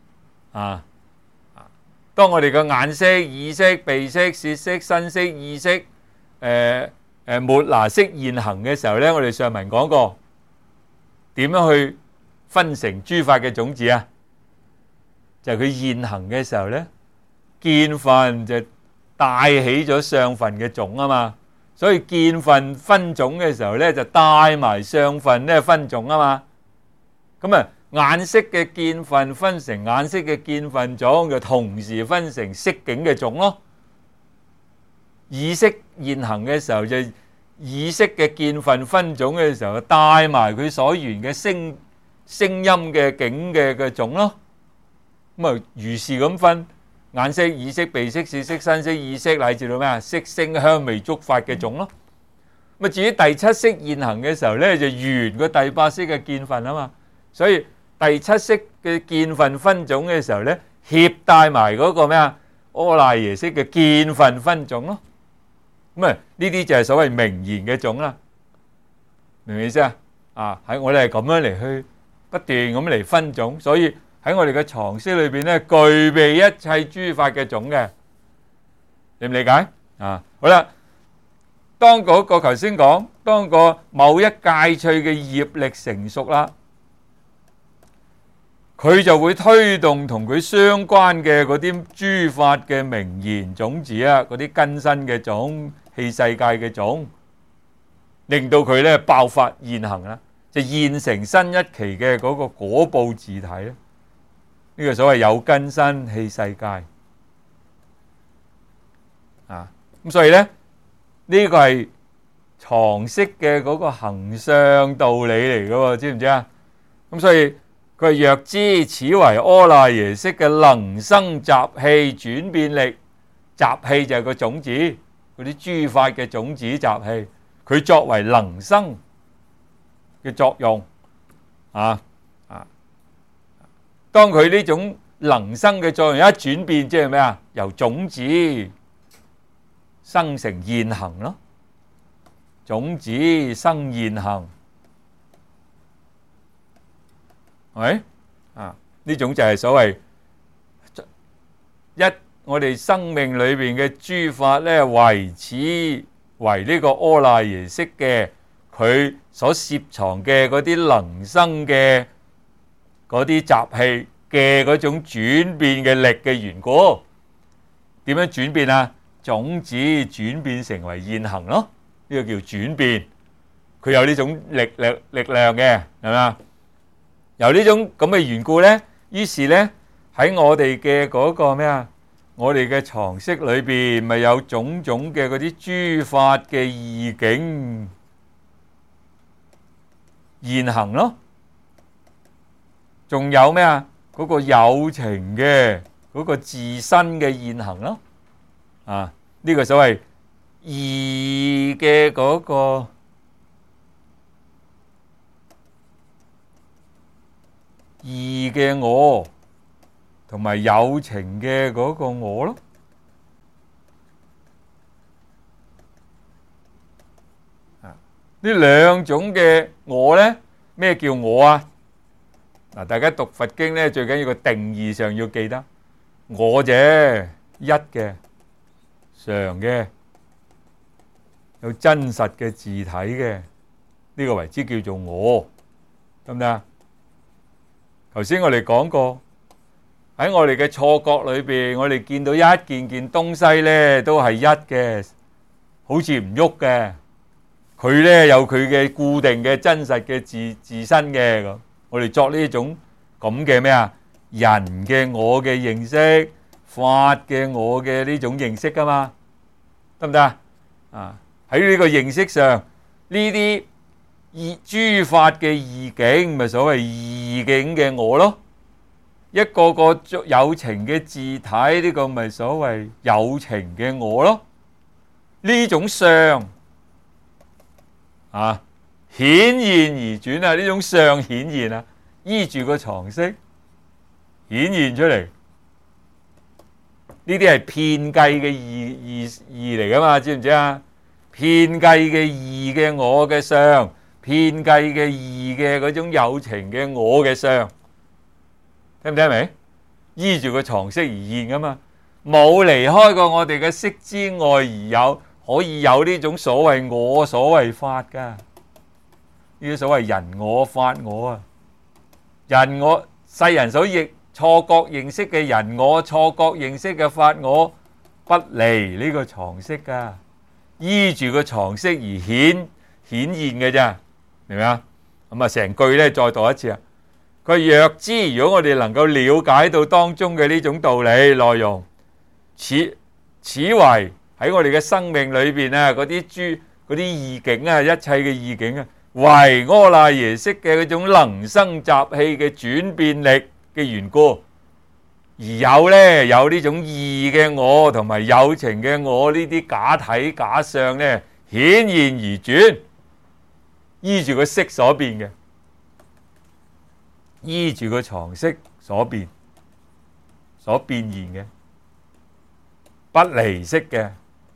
當我哋嘅眼識、耳識、鼻識、舌識、身識、意識、末那識現行嘅時候咧，我哋上文講過點樣去分成諸法嘅種子啊？就係佢現行嘅時候咧，見分就帶起咗相分嘅種啊嘛， 所以見分分種嘅時候咧，就帶埋相分咧分種啊嘛。咁啊，眼識嘅見分分成眼識嘅見分種，就同時分成色境嘅種咯。意識現行嘅時候，就意識嘅見分分種嘅時候，帶埋佢所緣嘅聲音嘅境嘅種咯。咁啊，如是咁分眼識、耳識、鼻識、舌識、身識、意識，乃至到咩啊？色聲香味觸法嘅種咯。咁啊，至於第七識現行嘅時候咧，就緣個第八識嘅見分啊嘛。所以第七識嘅見分分種嘅時候咧，協帶埋嗰個咩啊？阿賴耶識嘅見分分種咯。咁啊，呢啲就係所謂名言嘅種啦，明唔明意思啊？啊，喺我哋係咁樣嚟去不斷咁嚟分種，所以喺我哋嘅常識裏邊咧，具備一切諸法嘅種嘅，理唔理解啊？好啦，當嗰個頭先講，當個某一戒趣嘅業力成熟啦，佢就會推動同佢相關嘅嗰啲諸法嘅名言種子啊，嗰啲根身嘅種、器世界嘅種，令到佢咧爆發現行啦，就現成新一期嘅嗰個果報自體咧。呢個所謂有根身器世界啊，咁所以咧呢個係常識嘅嗰個行相道理嚟嘅喎，知唔知啊？咁所以佢係若知此為阿賴耶識嘅能生習氣轉變力，習氣就係個種子，嗰啲諸法嘅種子習氣，佢作為能生嘅作用啊。當佢呢種能生嘅作用一轉變，即係咩啊？由種子生成現行咯，種子生現行，係咪啊？呢種就係所謂我哋生命裏邊嘅諸法咧，為此為呢個阿賴耶識嘅佢所攝藏嘅嗰啲能生嘅嗰啲習氣嘅嗰種轉變嘅力嘅緣故。點樣轉變啊？種子轉變成為現行咯，呢個叫轉變。佢有呢種力量嘅，係咪啊？由呢種咁嘅緣故咧，於是咧喺我哋嘅嗰個咩啊？我哋嘅常識裏邊咪有種種嘅嗰啲諸法嘅義境現行咯。仲有咩啊？嗰個有情嘅嗰個自身嘅現行咯。啊，呢個所謂義嘅嗰個義嘅我，同埋有情嘅嗰個我咯。啊，呢兩種嘅我咧，咩叫我啊？嗱，大家讀佛經咧，最緊要個定義上要記得，我啫，一嘅、常嘅、有真實嘅自體嘅，呢個為之叫做我，得唔得啊？頭先我哋講過，喺我哋嘅錯覺裏邊，我哋見到一件件東西咧，都係一嘅，好似唔喐嘅，佢咧有佢嘅固定嘅真實嘅自身嘅咁。我哋作呢種咁嘅咩啊？人嘅我嘅認識，法嘅我嘅呢種認識噶嘛，得唔得啊？啊，喺呢個認識上，呢啲諸法嘅義境，咪所謂義境嘅我咯。一個個有情嘅自體，呢個咪所謂有情嘅我咯。呢種相啊，顯現而轉啊！呢種相顯現啊，依住個常識顯現出嚟，呢啲係遍計嘅義嚟噶嘛？知唔知啊？遍計嘅義嘅我嘅相，遍計嘅義嘅嗰種有情嘅我嘅相，聽唔聽明？依住個常識而現噶嘛？冇離開過我哋嘅識之外而有，可以有呢種所謂我所謂法噶。呢啲所謂人我法我啊，人我世人所錯覺認識嘅人我，錯覺認識嘅法我，不離呢個常識噶。 依住個常識而顯現嘅啫，明唔明啊？咁啊，成句咧再讀一次啊！佢若知，如果我哋能夠了解到當中嘅呢種道理內容，此為喺我哋嘅生命裏邊啊，嗰啲意境啊，一切嘅意境啊，為阿賴耶識嘅嗰種能生習氣嘅轉變力嘅緣故，而有呢種義嘅我同埋有情嘅我呢啲假體假相咧顯現而轉，依住個識所變嘅，依住個常識所變現嘅，不離識嘅。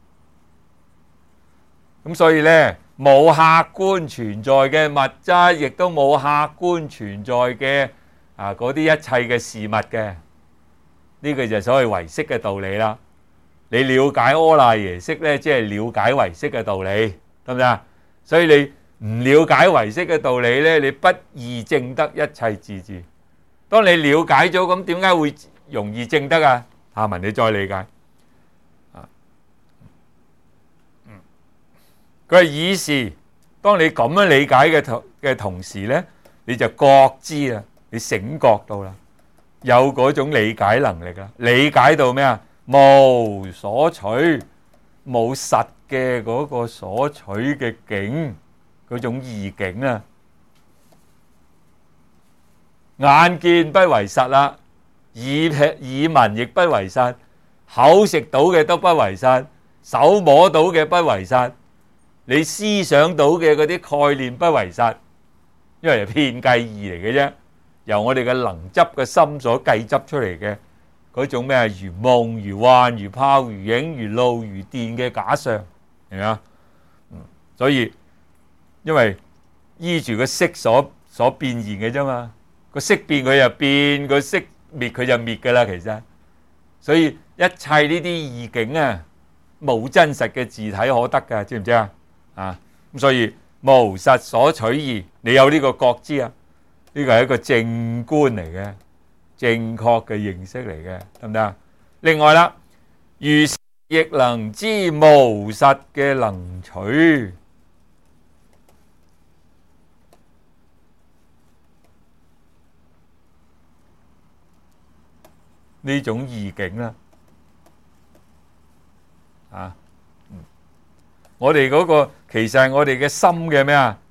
咁所以呢，冇客觀存在嘅物質，亦都冇客觀存在嘅嗰啲一切嘅事物嘅。呢個就係所謂唯識嘅道理啦。你了解阿賴耶識呢，即係了解唯識嘅道理，得唔得啊？所以你唔了解唯識嘅道理呢，你不易證得一切自治。當你了解咗，咁點解會容易證得啊？下文你再理解。佢係以是，當你咁樣理解嘅同時呢，你就覺知啦，你醒覺到啦，有嗰種理解能力啦，理解到咩啊？無所取，冇實嘅嗰個所取嘅境，嗰種異境啊！眼見不為實啦，耳聞亦不為實，口食到嘅都不為實，手摸到嘅不為實。你思想到嘅嗰啲概念不為實，因為係遍計義嚟嘅啫，由我哋嘅能執嘅心所計執出嚟嘅嗰種咩如夢如幻如泡如影如露如電嘅假象，明唔明啊？所以因為依住個色所變現嘅啫嘛，個色變佢就變，個色滅佢就滅噶啦，其實。所以一切呢啲異境啊，冇真實嘅自體可得噶，知唔知啊？咁所以無實所取義，你有呢個覺知啊，呢個係一個正觀嚟嘅，正確嘅認識嚟嘅，得唔得啊？另外啦，如是亦能知無實嘅能取，呢種異境啦，我哋嗰個其實係我哋嘅心嘅咩啊？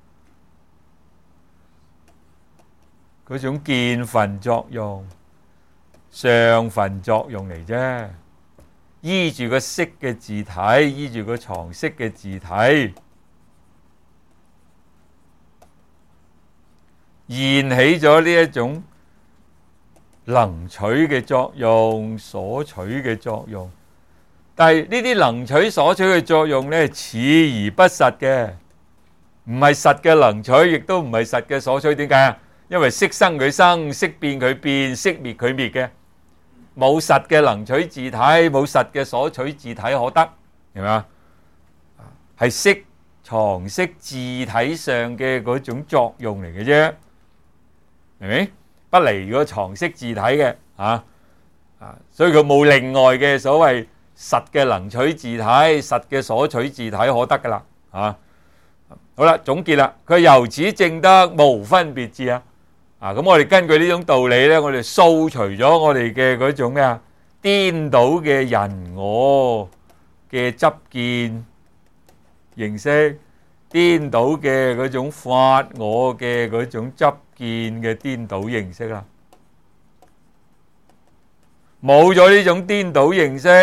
嗰種見分作用、相分作用嚟啫。依住個識嘅自體，依住個常識嘅自體，現起咗呢一種能取嘅作用、所取嘅作用。但係呢啲能取所取嘅作用呢，似而不實嘅，唔係實嘅能取，亦都唔係實嘅所取。點解啊？因為識生佢生，識變佢變，識滅佢滅嘅，冇實嘅能取自體，冇實嘅所取自體可得，明嘛？係識常識自體上嘅嗰種作用嚟嘅啫，明唔明？不離嗰常識自體嘅所以佢冇另外嘅所謂實嘅能取自體，實嘅所取自體可得噶啦，好啦，總結啦，佢由此證得無分別智啊！咁我哋根據呢種道理咧，我哋掃除咗我哋嘅嗰種咩啊顛倒嘅人我嘅執見形式，顛倒嘅嗰種法我嘅嗰種執見嘅顛倒形式啦，冇咗呢種顛倒形式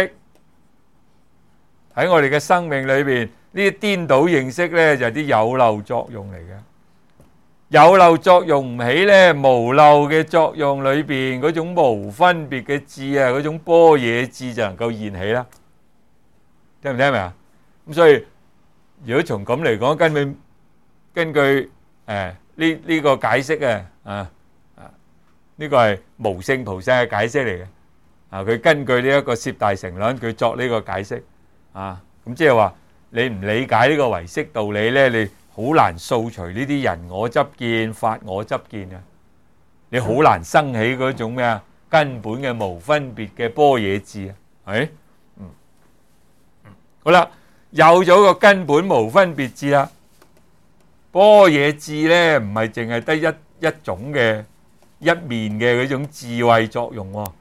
喺我哋嘅生命裏邊，呢啲顛倒形式咧就係啲有漏作用嚟嘅。有漏作用唔起咧，無漏嘅作用裏邊嗰種無分別嘅智啊，嗰種般若智就能夠現起啦。聽唔聽明啊？咁所以如果從咁嚟講，根據呢個解釋呢個係無聖菩薩嘅解釋嚟嘅。佢根據呢一個攝大乘論，佢作呢個解釋咁即係話你唔理解呢個唯識道理咧，你好難掃除呢啲人我執見、法我執見嘅，你好難生起嗰種咩啊根本嘅無分別嘅般若智啊，係咪？好啦， 有咗個根本無分別智啦。般若智咧唔係淨係得一種嘅一面嘅嗰種智慧作用喎。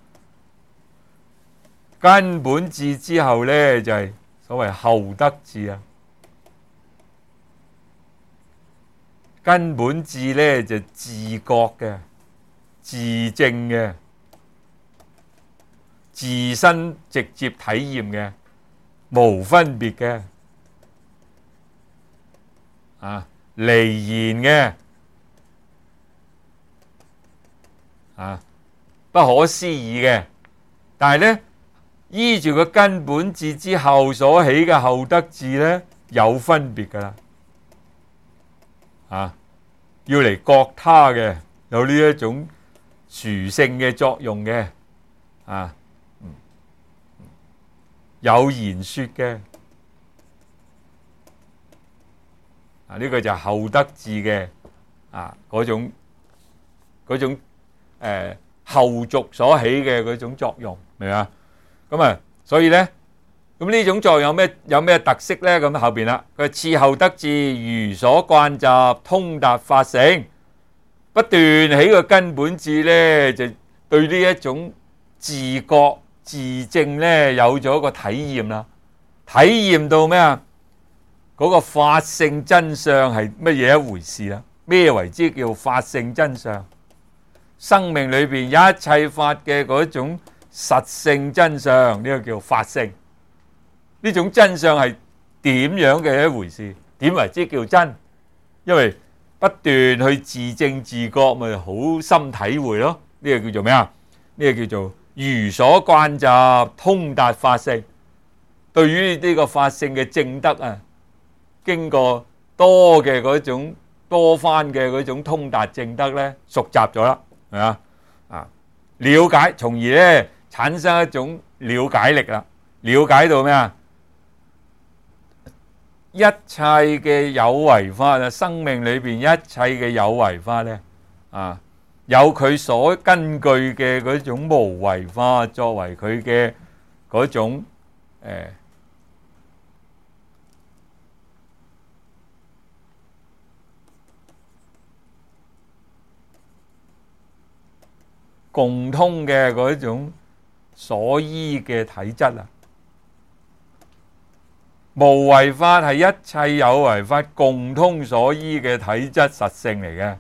根本智之後咧就係所謂後得智啊。根本智咧就自覺嘅、自證嘅、自身直接體驗嘅、無分別嘅、離言嘅、不可思議嘅。但係咧，依住個根本智之後所起嘅後得智咧，有分別噶啦。要嚟覺他嘅，有呢一種殊勝嘅作用嘅，有言說嘅，呢個就係後得智嘅嗰種後續所起嘅嗰種作用，明唔明啊？咁所以咧，咁呢種作用有咩特色咧？咁後邊啦，佢次後得智如所慣習，通達法性，不斷起個根本智咧，就對呢一種自覺自證咧有咗個體驗啦。體驗到咩啊？嗰個法性真相係乜嘢一回事啦？咩為之叫法性真相？生命裏邊一切法嘅嗰種實性真相，呢個叫法性。呢種真相係點樣嘅一回事？點為之叫真？因為不斷去自證自覺，咪好深體會咯。呢個叫做咩啊？呢個叫做如所慣習，通達法性。對於呢個法性嘅證得啊，經過多番嘅嗰種通達證得咧，熟習咗啦，係嘛？了解，從而咧產生一種了解力啦。了解到咩啊？一切嘅有為法啊，生命裏邊一切嘅有為法咧，有佢所根據嘅嗰種無為法作為佢嘅嗰種共通嘅嗰種所依嘅體質啊。無為法係一切有為法共通所依嘅體質實性嚟嘅。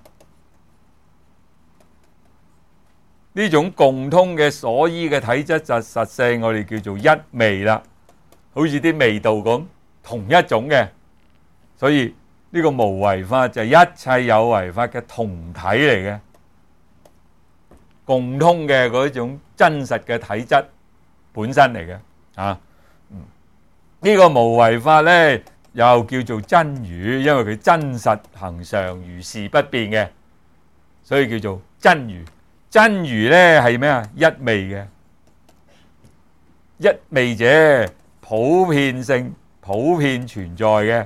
呢種共通嘅所依嘅體質實性，我哋叫做一味啦，好似啲味道咁，同一種嘅。所以呢個無為法就係一切有為法嘅同體嚟嘅，共通嘅嗰種真實嘅體質本身嚟嘅。呢個無為法咧，又叫做真如，因為佢真實恆常如是不變嘅，所以叫做真如。真如咧係咩啊？一味嘅，一味者普遍性、普遍存在嘅。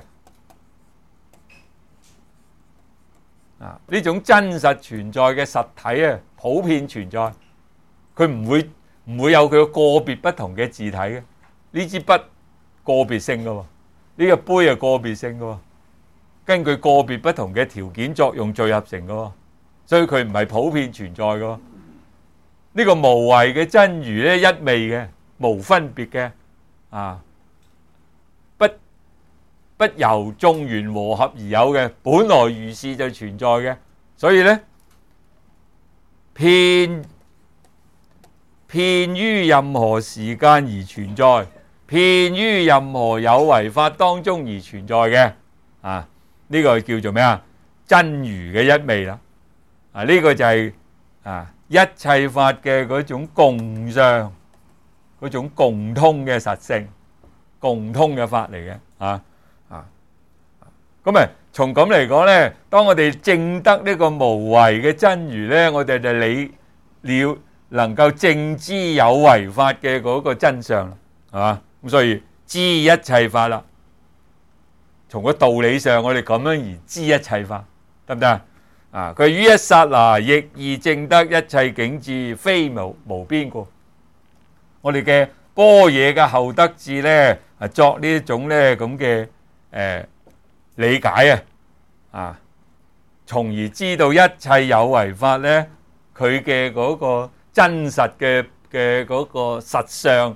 呢種真實存在嘅實體啊，普遍存在，佢唔會有佢個別不同嘅字體嘅。呢支筆個別性噶喎，呢個杯係個別性噶喎，根據個別不同嘅條件作用聚合成噶喎，所以佢唔係普遍存在噶。呢個無為嘅真如咧，一味嘅，無分別嘅，不由眾緣和合而有嘅，本來如是就存在嘅。所以咧，遍於任何時間而存在，遍於任何有為法當中而存在嘅，呢個叫做咩啊？真如嘅一味啦。呢個就係一切法嘅嗰種共相，嗰種共通嘅實性，共通嘅法嚟嘅。咁從咁嚟講咧，當我哋證得呢個無為嘅真如咧，我哋就能夠證知有為法嘅嗰個真相，係嘛？咁所以知一切法啦。從個道理上，我哋咁樣而知一切法，得唔得啊？佢於一剎那亦易證得一切境智，非無邊故。我哋嘅般若嘅後得智咧， 作呢種咧咁嘅理解從而知道一切有為法咧，佢嘅嗰個真實嘅嗰個實相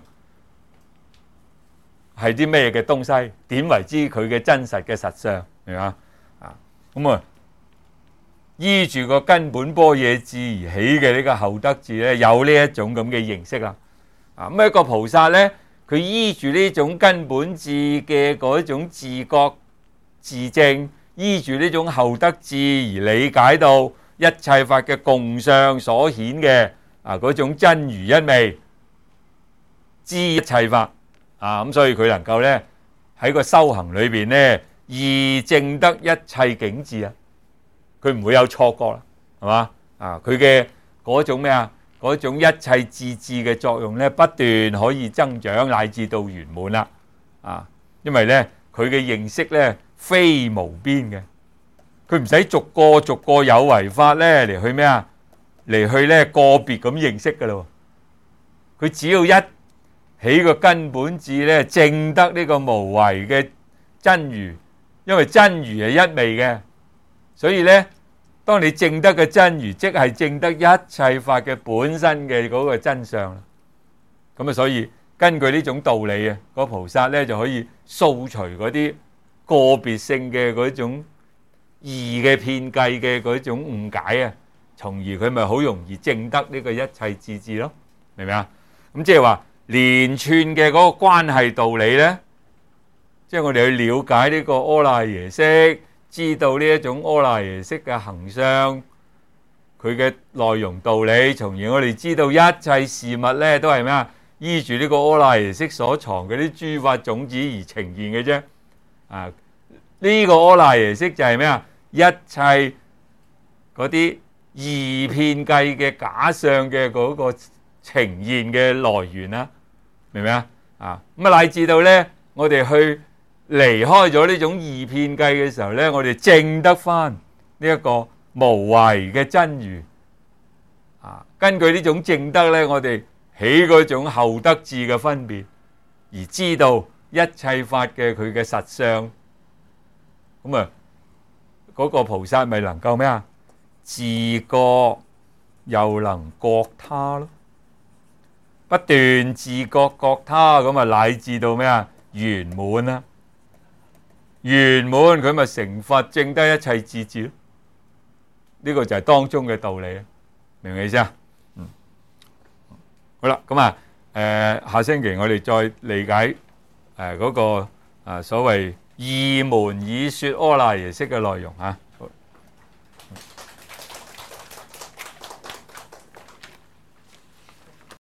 係啲咩嘅東西？點為之佢嘅真實嘅實相？明嘛？咁依住個根本般若智而起嘅呢個後得智咧，有呢一種咁嘅認識啦。咁一個菩薩咧，佢依住呢種根本智嘅嗰種自覺自證，依住呢種後得智而理解到一切法嘅共相所顯嘅嗰種真如一味，知一切法咁所以佢能夠咧喺個修行裏邊咧，易證得一切境智啊！佢唔會有錯覺啦，係嘛？佢嘅嗰種咩啊？嗰種一切自智嘅作用咧，不斷可以增長，乃至到圓滿啦。因為咧佢嘅認識咧非無邊嘅，佢唔使逐個逐個有為法咧嚟去咩啊？嚟去咧個別咁認識噶啦。佢只要一起個根本智咧，證得呢個無為嘅真如，因為真如係一味嘅。所以咧，當你證得嘅真如，即係證得一切法嘅本身嘅嗰個真相啦。咁所以根據呢種道理個菩薩咧就可以掃除嗰啲個別性嘅嗰種義嘅遍計嘅嗰種誤解從而佢咪好容易證得呢個一切智智咯，明唔明啊？咁即係話連串嘅嗰個關係道理咧，即係我哋去了解呢個阿賴耶識。知道呢一種阿賴耶識嘅行相，佢嘅內容道理，從而我哋知道一切事物咧都係咩啊？依住呢個阿賴耶識所藏嘅啲諸法種子而呈現嘅啫。呢個阿賴耶識就係咩啊？一切嗰啲義遍計嘅假相嘅嗰個呈現嘅來源啦，明唔明啊？乃至到咧，我哋去離開咗呢種義遍計嘅時候咧，我哋證得翻呢一個無為嘅真如根據呢種證得咧，我哋起嗰種後得智嘅分別，而知道一切法嘅佢嘅實相。咁嗰個菩薩咪能夠咩啊？自覺又能覺他咯，不斷自覺覺他，咁乃至到咩啊？圓滿啦。圓滿佢咪成佛證得一切智智咯，呢個就係當中嘅道理，明唔明意思啊？好啦，咁下星期我哋再理解嗰個所謂二門以說阿賴耶識嘅內容